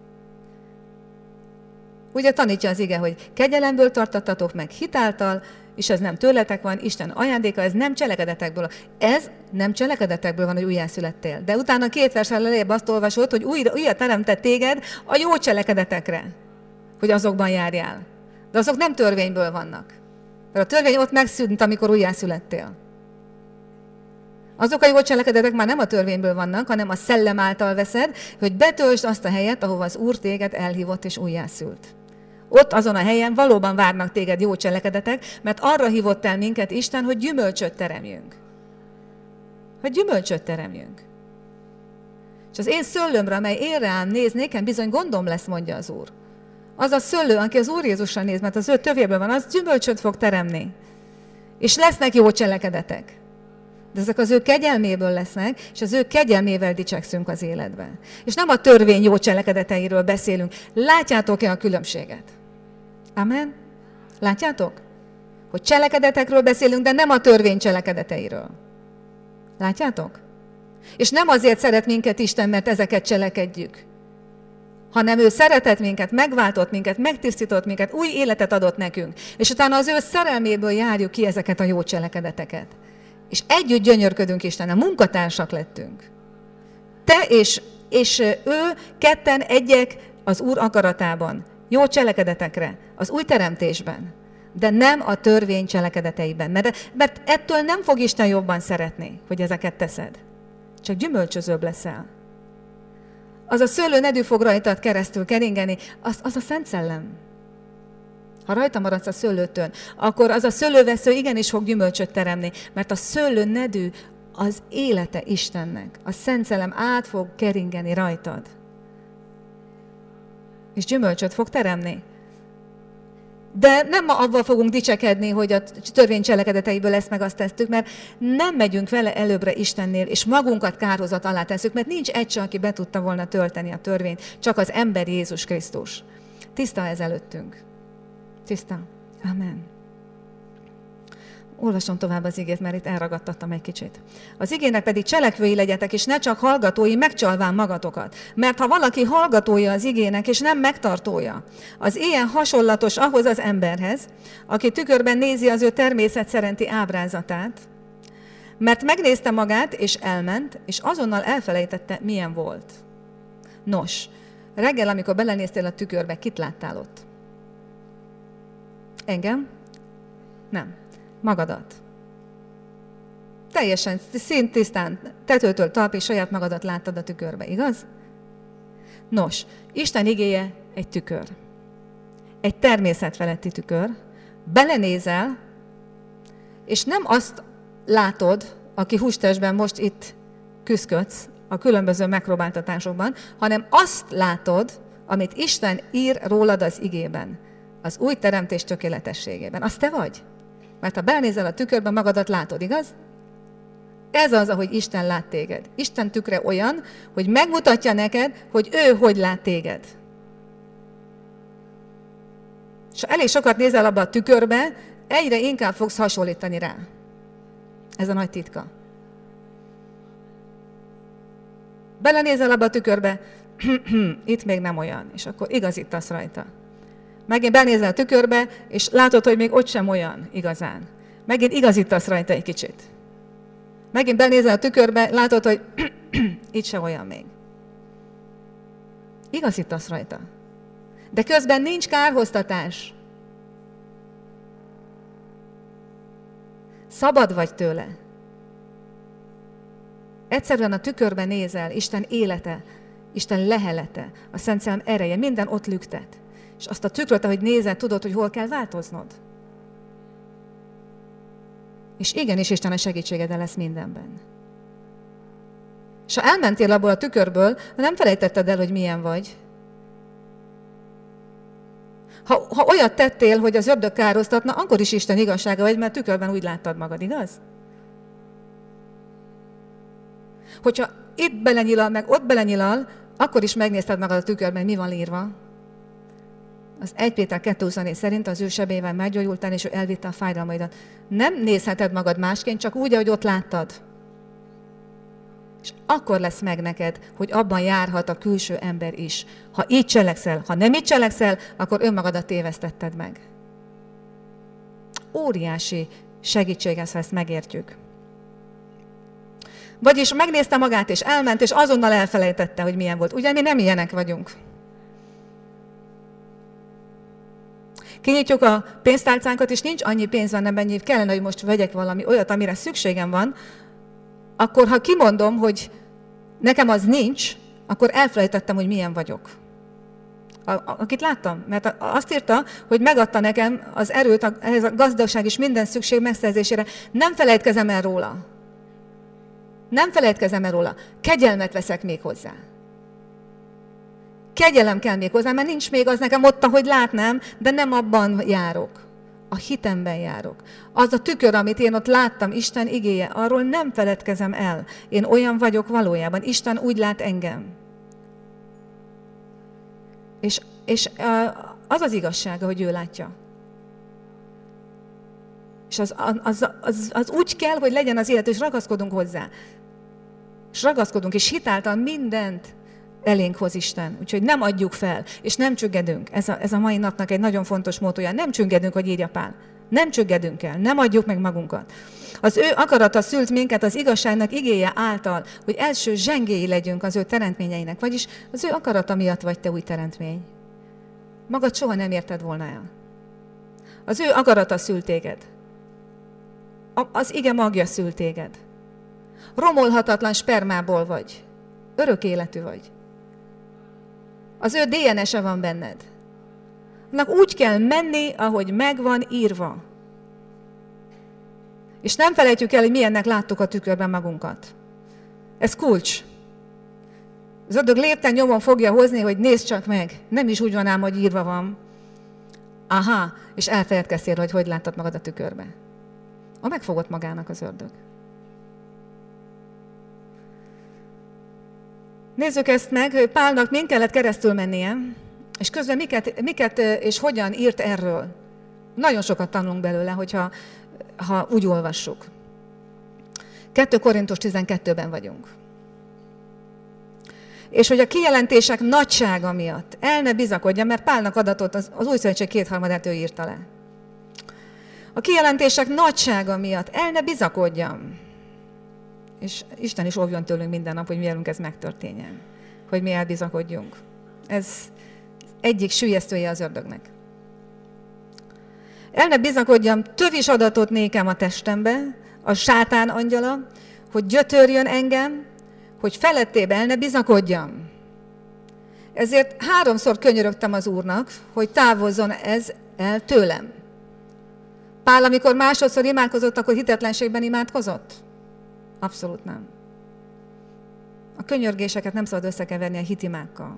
Ugye tanítja az ige, hogy kegyelemből tartattatok meg hitáltal, és ez nem tőletek van, Isten ajándéka, ez nem cselekedetekből. Ez nem cselekedetekből van, hogy újjászülettél. De utána két versel elejébb azt olvasod, hogy újra, újra teremtett téged a jó cselekedetekre, hogy azokban járjál. De azok nem törvényből vannak. Mert a törvény ott megszűnt, amikor újjászülettél. Azok a jó cselekedetek már nem a törvényből vannak, hanem a szellem által veszed, hogy betöltsd azt a helyet, ahova az Úr téged elhívott és újjászült. Ott azon a helyen valóban várnak téged jó cselekedetek, mert arra hívott el minket Isten, hogy gyümölcsöt teremjünk. Hogy gyümölcsöt teremjünk. És az én szőlőmre, amely én rám néz, nékem bizony gondom lesz, mondja az Úr. Az a szőlő, aki az Úr Jézusra néz, mert az ő tövéből van, az gyümölcsöt fog teremni. És lesznek jó cselekedetek. De ezek az ő kegyelméből lesznek, és az ő kegyelmével dicsekszünk az életben. És nem a törvény jó cselekedeteiről beszélünk. Látjátok-e a különbséget? Amen? Látjátok? Hogy cselekedetekről beszélünk, de nem a törvény cselekedeteiről. Látjátok? És nem azért szeret minket Isten, mert ezeket cselekedjük, hanem ő szeretett minket, megváltott minket, megtisztított minket, új életet adott nekünk. És utána az ő szerelméből járjuk ki ezeket a jó cselekedeteket. És együtt gyönyörködünk Istennel, munkatársak lettünk. Te és, és ő ketten egyek az Úr akaratában, jó cselekedetekre, az új teremtésben, de nem a törvény cselekedeteiben. Mert, mert ettől nem fog Isten jobban szeretni, hogy ezeket teszed. Csak gyümölcsözőbb leszel. Az a szőlő nedű fog rajtad keresztül keringeni, az, az a Szent Szellem. Ha rajta maradsz a szőlőtön, akkor az a szőlővesző igenis fog gyümölcsöt teremni, mert a szőlő nedű az élete Istennek. A Szent Szellem át fog keringeni rajtad. És gyümölcsöt fog teremni. De nem ma avval fogunk dicsekedni, hogy a törvény cselekedeteiből ezt meg azt tesszük, mert nem megyünk vele előbbre Istennél, és magunkat kárhozat alá tesszük, mert nincs egy se, aki be tudta volna tölteni a törvényt, csak az ember Jézus Krisztus. Tiszta ez előttünk. Tiszta. Amen. Olvasom tovább az igét, mert itt elragadtattam egy kicsit. Az igének pedig cselekvői legyetek, és ne csak hallgatói, megcsalván magatokat. Mert ha valaki hallgatója az igének, és nem megtartója, az ilyen hasonlatos ahhoz az emberhez, aki tükörben nézi az ő természet szerinti ábrázatát, mert megnézte magát, és elment, és azonnal elfelejtette, milyen volt. Nos, reggel, amikor belenéztél a tükörbe, kit láttál ott? Engem? Nem. Magadat. Teljesen szintisztán, tetőtől talpig saját magadat láttad a tükörbe, igaz? Nos, Isten igéje egy tükör. Egy természetfeletti tükör. Belenézel, és nem azt látod, aki hústestben most itt küszködsz a különböző megpróbáltatásokban, hanem azt látod, amit Isten ír rólad az igében, az új teremtés tökéletességében. Az te vagy? Mert ha belenézel a tükörbe, magadat látod, igaz? Ez az, ahogy Isten lát téged. Isten tükre olyan, hogy megmutatja neked, hogy ő hogy lát téged. És ha elég sokat nézel abba a tükörbe, egyre inkább fogsz hasonlítani rá. Ez a nagy titka. Belenézel abba a tükörbe, itt még nem olyan, és akkor igazítasz rajta. Megint benézel a tükörbe, és látod, hogy még ott sem olyan igazán. Megint igazítasz rajta egy kicsit. Megint benézel a tükörbe, látod, hogy itt sem olyan még. Igazítasz rajta. De közben nincs kárhoztatás. Szabad vagy tőle. Egyszerűen a tükörben nézel, Isten élete, Isten lehelete, a Szent Szellem ereje, minden ott lüktet. És azt a tükröt, ahogy nézed, tudod, hogy hol kell változnod. És igenis Isten a segítséged lesz mindenben. És ha elmentél abból a tükörből, nem felejtetted el, hogy milyen vagy. Ha, ha olyat tettél, hogy az ördög károsztatna, akkor is Isten igazsága vagy, mert tükörben úgy láttad magad, igaz? Hogyha itt belenyilal, meg ott belenyilal, akkor is megnézted magad a tükörben, mi van írva. Az egy Péter kettő huszonnégy szerint az ő sebével meggyógyultál, és ő elvitte a fájdalmaidat. Nem nézheted magad másként, csak úgy, ahogy ott láttad. És akkor lesz meg neked, hogy abban járhat a külső ember is. Ha így cselekszel, ha nem így cselekszel, akkor önmagadat tévesztetted meg. Óriási segítség ez, ha ezt megértjük. Vagyis megnézte magát, és elment, és azonnal elfelejtette, hogy milyen volt. Ugye mi nem ilyenek vagyunk. Kinyitjuk a pénztárcánkat, és nincs annyi pénz van, mennyi kellene, hogy most vegyek valami olyat, amire szükségem van, akkor ha kimondom, hogy nekem az nincs, akkor elfelejtettem, hogy milyen vagyok. A, a, akit láttam, mert azt írta, hogy megadta nekem az erőt, a, ehhez a gazdagság és minden szükség megszerzésére. Nem felejtkezem el róla. Nem felejtkezem el róla. Kegyelmet veszek még hozzá. Kegyelem kell még hozzá, mert nincs még az nekem ott, ahogy látnám, de nem abban járok. A hitemben járok. Az a tükör, amit én ott láttam, Isten igéje, arról nem feledkezem el. Én olyan vagyok valójában. Isten úgy lát engem. És, és az az igazsága, hogy ő látja. És az, az, az, az úgy kell, hogy legyen az élet, és ragaszkodunk hozzá. És ragaszkodunk, és hitáltal mindent elénk hoz Isten. Úgyhogy nem adjuk fel, és nem csüggedünk. Ez a, ez a mai napnak egy nagyon fontos módja. Nem csüggedünk, hogy írja Pál. Nem csüggedünk el, nem adjuk meg magunkat. Az ő akarata szült minket az igazságnak igéje által, hogy első zsengéi legyünk az ő teremtményeinek. Vagyis az ő akarata miatt vagy te új teremtmény. Magad soha nem érted volna el. Az ő akarata szült téged. Az ige magja szült téged. Romolhatatlan spermából vagy. Örök életű vagy. Az ő dé en es-e van benned. Annak úgy kell menni, ahogy meg van írva. És nem felejtjük el, hogy milyennek láttuk a tükörben magunkat. Ez kulcs. Az ördög lépten nyomon fogja hozni, hogy nézd csak meg. Nem is úgy van ám, hogy írva van. Aha, és elfeledkeztél, hogy hogy láttad magad a tükörbe. A megfogott magának az ördög. Nézzük ezt meg, hogy Pálnak mind kellett keresztül mennie, és közben miket, miket és hogyan írt erről. Nagyon sokat tanulunk belőle, hogyha ha úgy olvassuk. kettő Korintus tizenkettőben vagyunk. És hogy a kijelentések nagysága miatt el ne bizakodja, mert Pálnak adatot az, az új szövetség kétharmadát ő írta le. A kijelentések nagysága miatt el ne bizakodjam. És Isten is óvjon tőlünk minden nap, hogy mielőtt ez megtörténjen. Hogy mi elbizakodjunk. Ez egyik süllyesztője az ördögnek. El ne bizakodjam, tövis adatot nékem a testembe, a sátán angyala, hogy gyötörjön engem, hogy felettébe el ne bizakodjam. Ezért háromszor könyörögtem az Úrnak, hogy távozzon ez el tőlem. Pál, amikor másodszor imádkozott, akkor hitetlenségben imádkozott? Abszolút nem. A könyörgéseket nem szabad összekeverni a hitimákkal.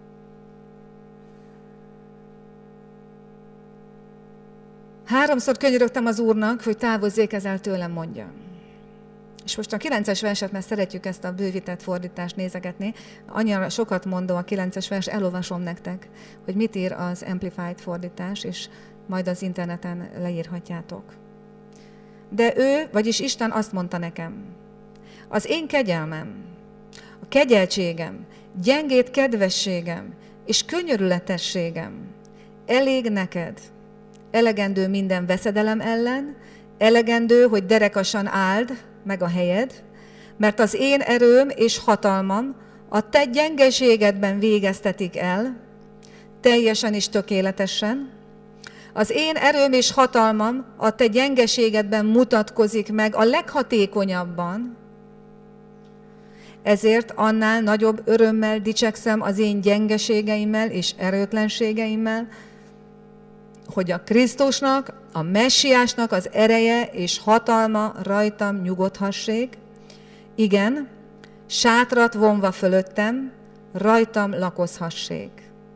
Háromszor könyörögtem az Úrnak, hogy távozzék ez el tőlem, mondja. És most a kilences verset, mert szeretjük ezt a bővített fordítást nézegetni, annyira sokat mondom a kilences vers, elolvasom nektek, hogy mit ír az Amplified fordítás, és majd az interneten leírhatjátok. De ő, vagyis Isten azt mondta nekem, az én kegyelmem, a kegyeltségem, gyengét kedvességem és könyörületességem elég neked, elegendő minden veszedelem ellen, elegendő, hogy derekasan áld meg a helyed, mert az én erőm és hatalmam a te gyengeségedben végeztetik el, teljesen és tökéletesen. Az én erőm és hatalmam a te gyengeségedben mutatkozik meg a leghatékonyabban, ezért annál nagyobb örömmel dicsekszem az én gyengeségeimmel és erőtlenségeimmel, hogy a Krisztusnak, a Messiásnak az ereje és hatalma rajtam nyugodhassék. Igen, sátrat vonva fölöttem, rajtam lakozhassék.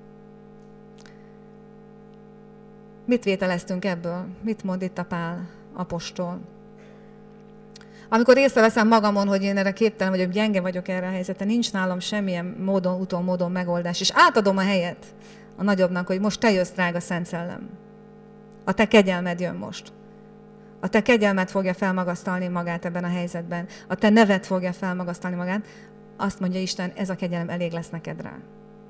Mit vételeztünk ebből? Mit mond itt a Pál apostol? Amikor észreveszem magamon, hogy én erre képtelen vagyok, gyenge vagyok erre a helyzetre, nincs nálam semmilyen módon, úton, módon megoldás, és átadom a helyet a nagyobbnak, hogy most te jössz, drága Szent Szellem. A te kegyelmed jön most. A te kegyelmed fogja felmagasztalni magát ebben a helyzetben. A te neved fogja felmagasztalni magát. Azt mondja Isten, ez a kegyelem elég lesz neked rá.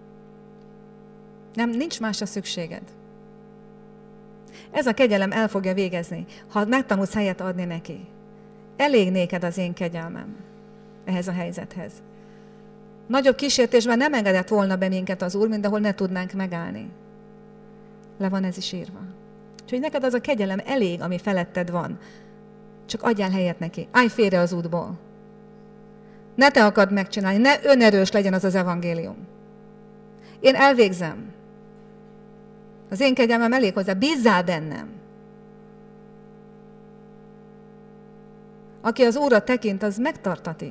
Nem, nincs másra szükséged. Ez a kegyelem el fogja végezni, ha megtanulsz helyet adni neki. Elég néked az én kegyelmem ehhez a helyzethez. Nagyobb kísértésben nem engedett volna be minket az Úr, mint ahol ne tudnánk megállni. Le van ez is írva. Úgyhogy neked az a kegyelem elég, ami feletted van. Csak adjál helyet neki. Állj félre az útból. Ne te akard megcsinálni, ne önerős legyen az az evangélium. Én elvégzem. Az én kegyelmem elég hozzá. Bízzál bennem. Aki az Úrra tekint, az megtartatik.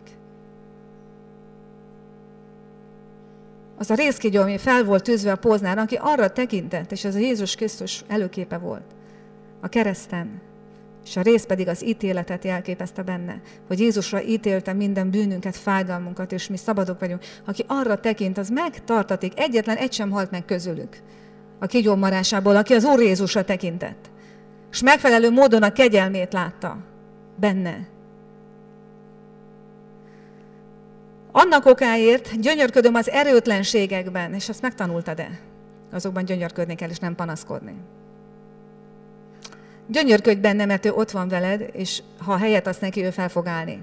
Az a rézkígyó, ami fel volt tűzve a póznára, aki arra tekintett, és ez a Jézus Krisztus előképe volt, a kereszten, és a rész pedig az ítéletet jelképezte benne, hogy Jézusra ítélte minden bűnünket, fájdalmunkat, és mi szabadok vagyunk. Aki arra tekint, az megtartatik, egyetlen egy sem halt meg közülük a kigyommarásából, aki az Úr Jézusra tekintett, és megfelelő módon a kegyelmét látta benne. Annak okáért gyönyörködöm az erőtlenségekben, és azt megtanultad-e? Azokban gyönyörködni kell, és nem panaszkodni. Gyönyörködj benne, mert ő ott van veled, és ha helyet adsz neki, ő fel fog állni.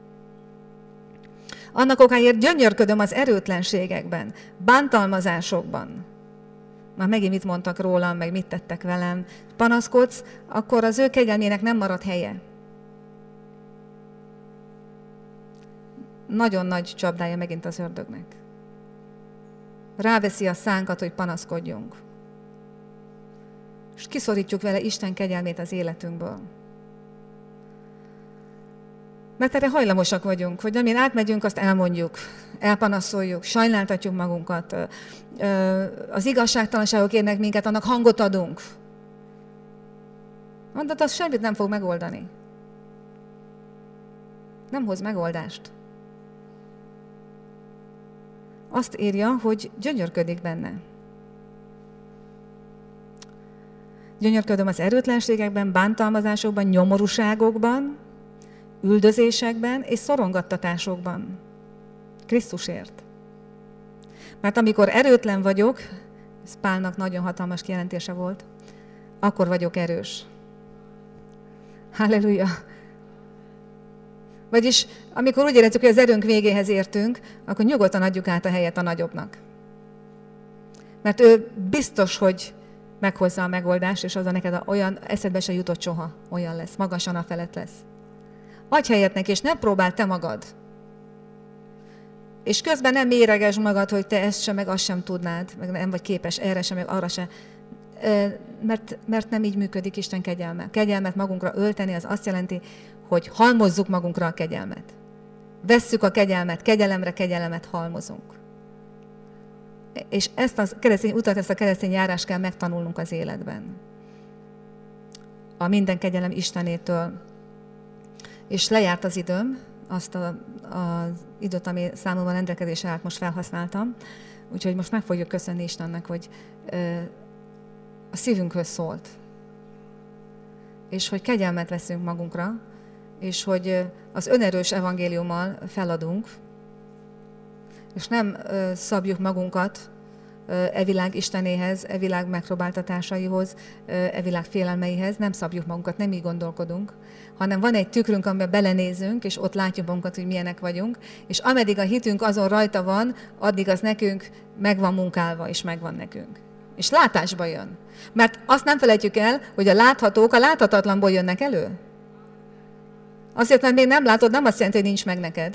Annak okáért gyönyörködöm az erőtlenségekben, bántalmazásokban. Már megint mit mondtak rólam, meg mit tettek velem. Panaszkodsz, akkor az ő kegyelmének nem marad helye. Nagyon nagy csapdája megint az ördögnek. Ráveszi a szánkat, hogy panaszkodjunk. És kiszorítjuk vele Isten kegyelmét az életünkből. Mert erre hajlamosak vagyunk, hogy amin átmegyünk, azt elmondjuk, elpanaszoljuk, sajnáltatjuk magunkat. Az igazságtalanságok érnek minket, annak hangot adunk. Mondod, az semmit nem fog megoldani. Nem hoz megoldást. Azt írja, hogy gyönyörködik benne. Gyönyörködöm az erőtlenségekben, bántalmazásokban, nyomorúságokban, üldözésekben és szorongattatásokban. Krisztusért. Mert amikor erőtlen vagyok, ez Pálnak nagyon hatalmas kijelentése volt, akkor vagyok erős. Halleluja! Vagyis amikor úgy érezzük, hogy az erőnk végéhez értünk, akkor nyugodtan adjuk át a helyet a nagyobbnak. Mert ő biztos, hogy meghozza a megoldást, és az a neked olyan eszedbe se jutott soha, olyan lesz, magasan a felett lesz. Adj helyet neki, és ne próbáld te magad. És közben nem méregesd magad, hogy te ezt sem, meg azt sem tudnád, meg nem vagy képes erre sem, meg arra sem. Mert, mert nem így működik Isten kegyelme. Kegyelmet magunkra ölteni, az azt jelenti, hogy halmozzuk magunkra a kegyelmet. Vesszük a kegyelmet, kegyelemre kegyelemet halmozunk. És ezt a keresztény utat, ezt a keresztény járást kell megtanulnunk az életben. A minden kegyelem Istenétől. És lejárt az időm, azt a, az időt, ami számomra rendelkezésre állt, most felhasználtam. Úgyhogy most meg fogjuk köszönni Istennek, hogy ö, a szívünkhöz szólt. És hogy kegyelmet veszünk magunkra, és hogy az önerős evangéliummal feladunk, és nem ö, szabjuk magunkat ö, e világ Istenéhez, e világ megpróbáltatásaihoz, ö, e világ félelmeihez, nem szabjuk magunkat, nem így gondolkodunk, hanem van egy tükrünk, amiben belenézünk, és ott látjuk magunkat, hogy milyenek vagyunk, és ameddig a hitünk azon rajta van, addig az nekünk meg van munkálva, és megvan nekünk. És látásba jön. Mert azt nem felejtjük el, hogy a láthatók a láthatatlanból jönnek elő. Azért, mert még nem látod, nem azt jelenti, hogy nincs meg neked.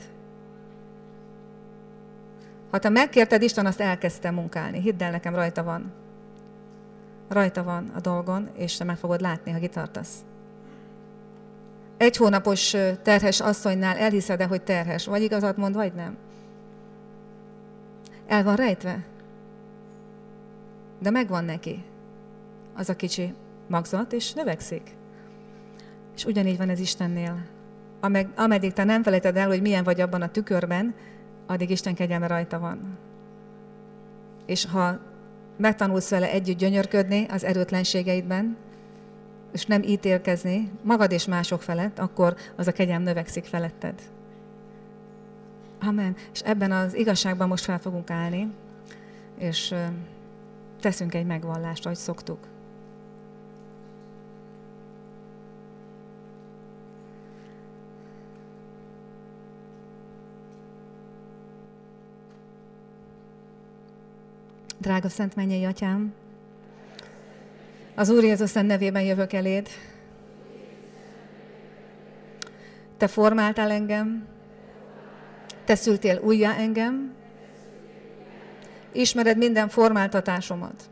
Ha te megkérted, Isten azt elkezdte munkálni. Hidd el, nekem rajta van. Rajta van a dolgon, és te meg fogod látni, ha kitartasz. Egy hónapos terhes asszonynál elhiszed-e, hogy terhes? Vagy igazat mond, vagy nem? El van rejtve. De megvan neki az a kicsi magzat, és növekszik. És ugyanígy van ez Istennél. Ameddig te nem felejted el, hogy milyen vagy abban a tükörben, addig Isten kegyelme rajta van. És ha megtanulsz vele együtt gyönyörködni az erőtlenségeidben, és nem ítélkezni magad és mások felett, akkor az a kegyelm növekszik feletted. Amen. És ebben az igazságban most fel fogunk állni, és teszünk egy megvallást, ahogy szoktuk. Drága Szent Mennyei Atyám, az Úr Jézus Szent nevében jövök eléd. Te formáltál engem, te szültél újjá engem, ismered minden formáltatásomat.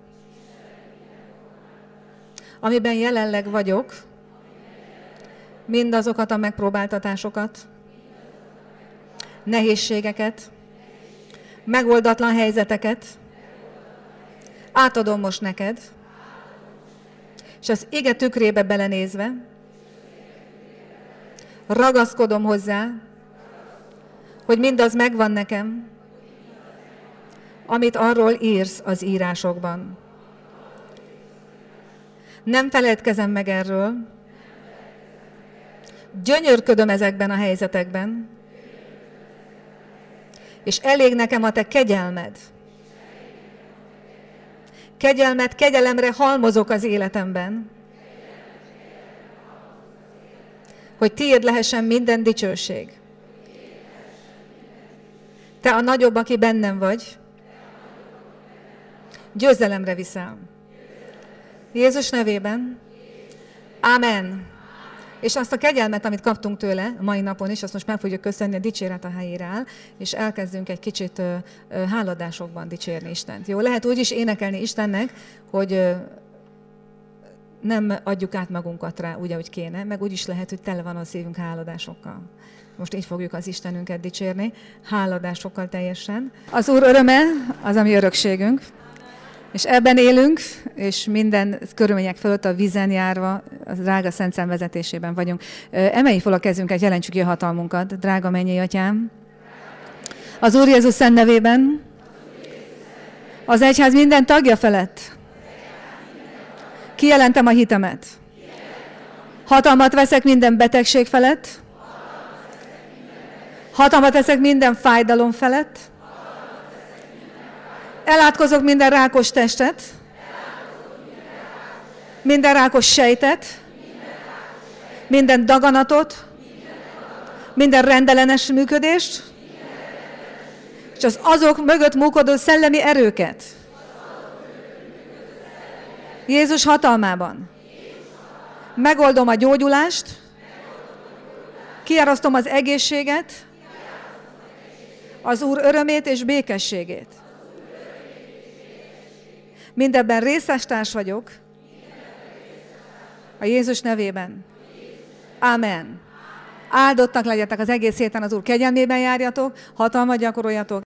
Amiben jelenleg vagyok, mindazokat a megpróbáltatásokat, nehézségeket, megoldatlan helyzeteket átadom most neked, és az ige tükrébe belenézve ragaszkodom hozzá, hogy mindaz megvan nekem, amit arról írsz az írásokban. Nem feledkezem meg erről, gyönyörködöm ezekben a helyzetekben, és elég nekem a te kegyelmed. Kegyelmet, kegyelemre halmozok az életemben, hogy tiéd lehessen minden dicsőség. Te a nagyobb, aki bennem vagy, győzelemre viszel. Jézus nevében. Amen. És azt a kegyelmet, amit kaptunk tőle a mai napon is, azt most meg fogjuk köszönni, a dicséret a helyére áll, és elkezdünk egy kicsit ö, ö, háladásokban dicsérni Istent. Jó, lehet úgy is énekelni Istennek, hogy ö, nem adjuk át magunkat rá úgy, ahogy kéne, meg úgy is lehet, hogy tele van a szívünk háladásokkal. Most így fogjuk az Istenünket dicsérni, háladásokkal teljesen. Az Úr öröme az a mi örökségünk, és ebben élünk, és minden körülmények fölött a vízen járva, a drága Szent Szem vezetésében vagyunk. Emeljük fel a kezünket, jelentsük ki a hatalmunkat, drága mennyei Atyám. Az Úr Jézus szent nevében, az egyház minden tagja felett kijelentem a hitemet. Hatalmat veszek minden betegség felett, hatalmat veszek minden fájdalom felett, elátkozok minden rákos testet, minden rákos sejtet, minden daganatot, minden rendellenes működést, és az azok mögött munkodó szellemi erőket. Jézus hatalmában. Megoldom a gyógyulást, kiárasztom az egészséget, az Úr örömét és békességét. Mindebben részestárs vagyok, a Jézus nevében. Amen. Áldottak legyetek az egész héten, az Úr kegyelmében járjatok, hatalmat gyakoroljatok.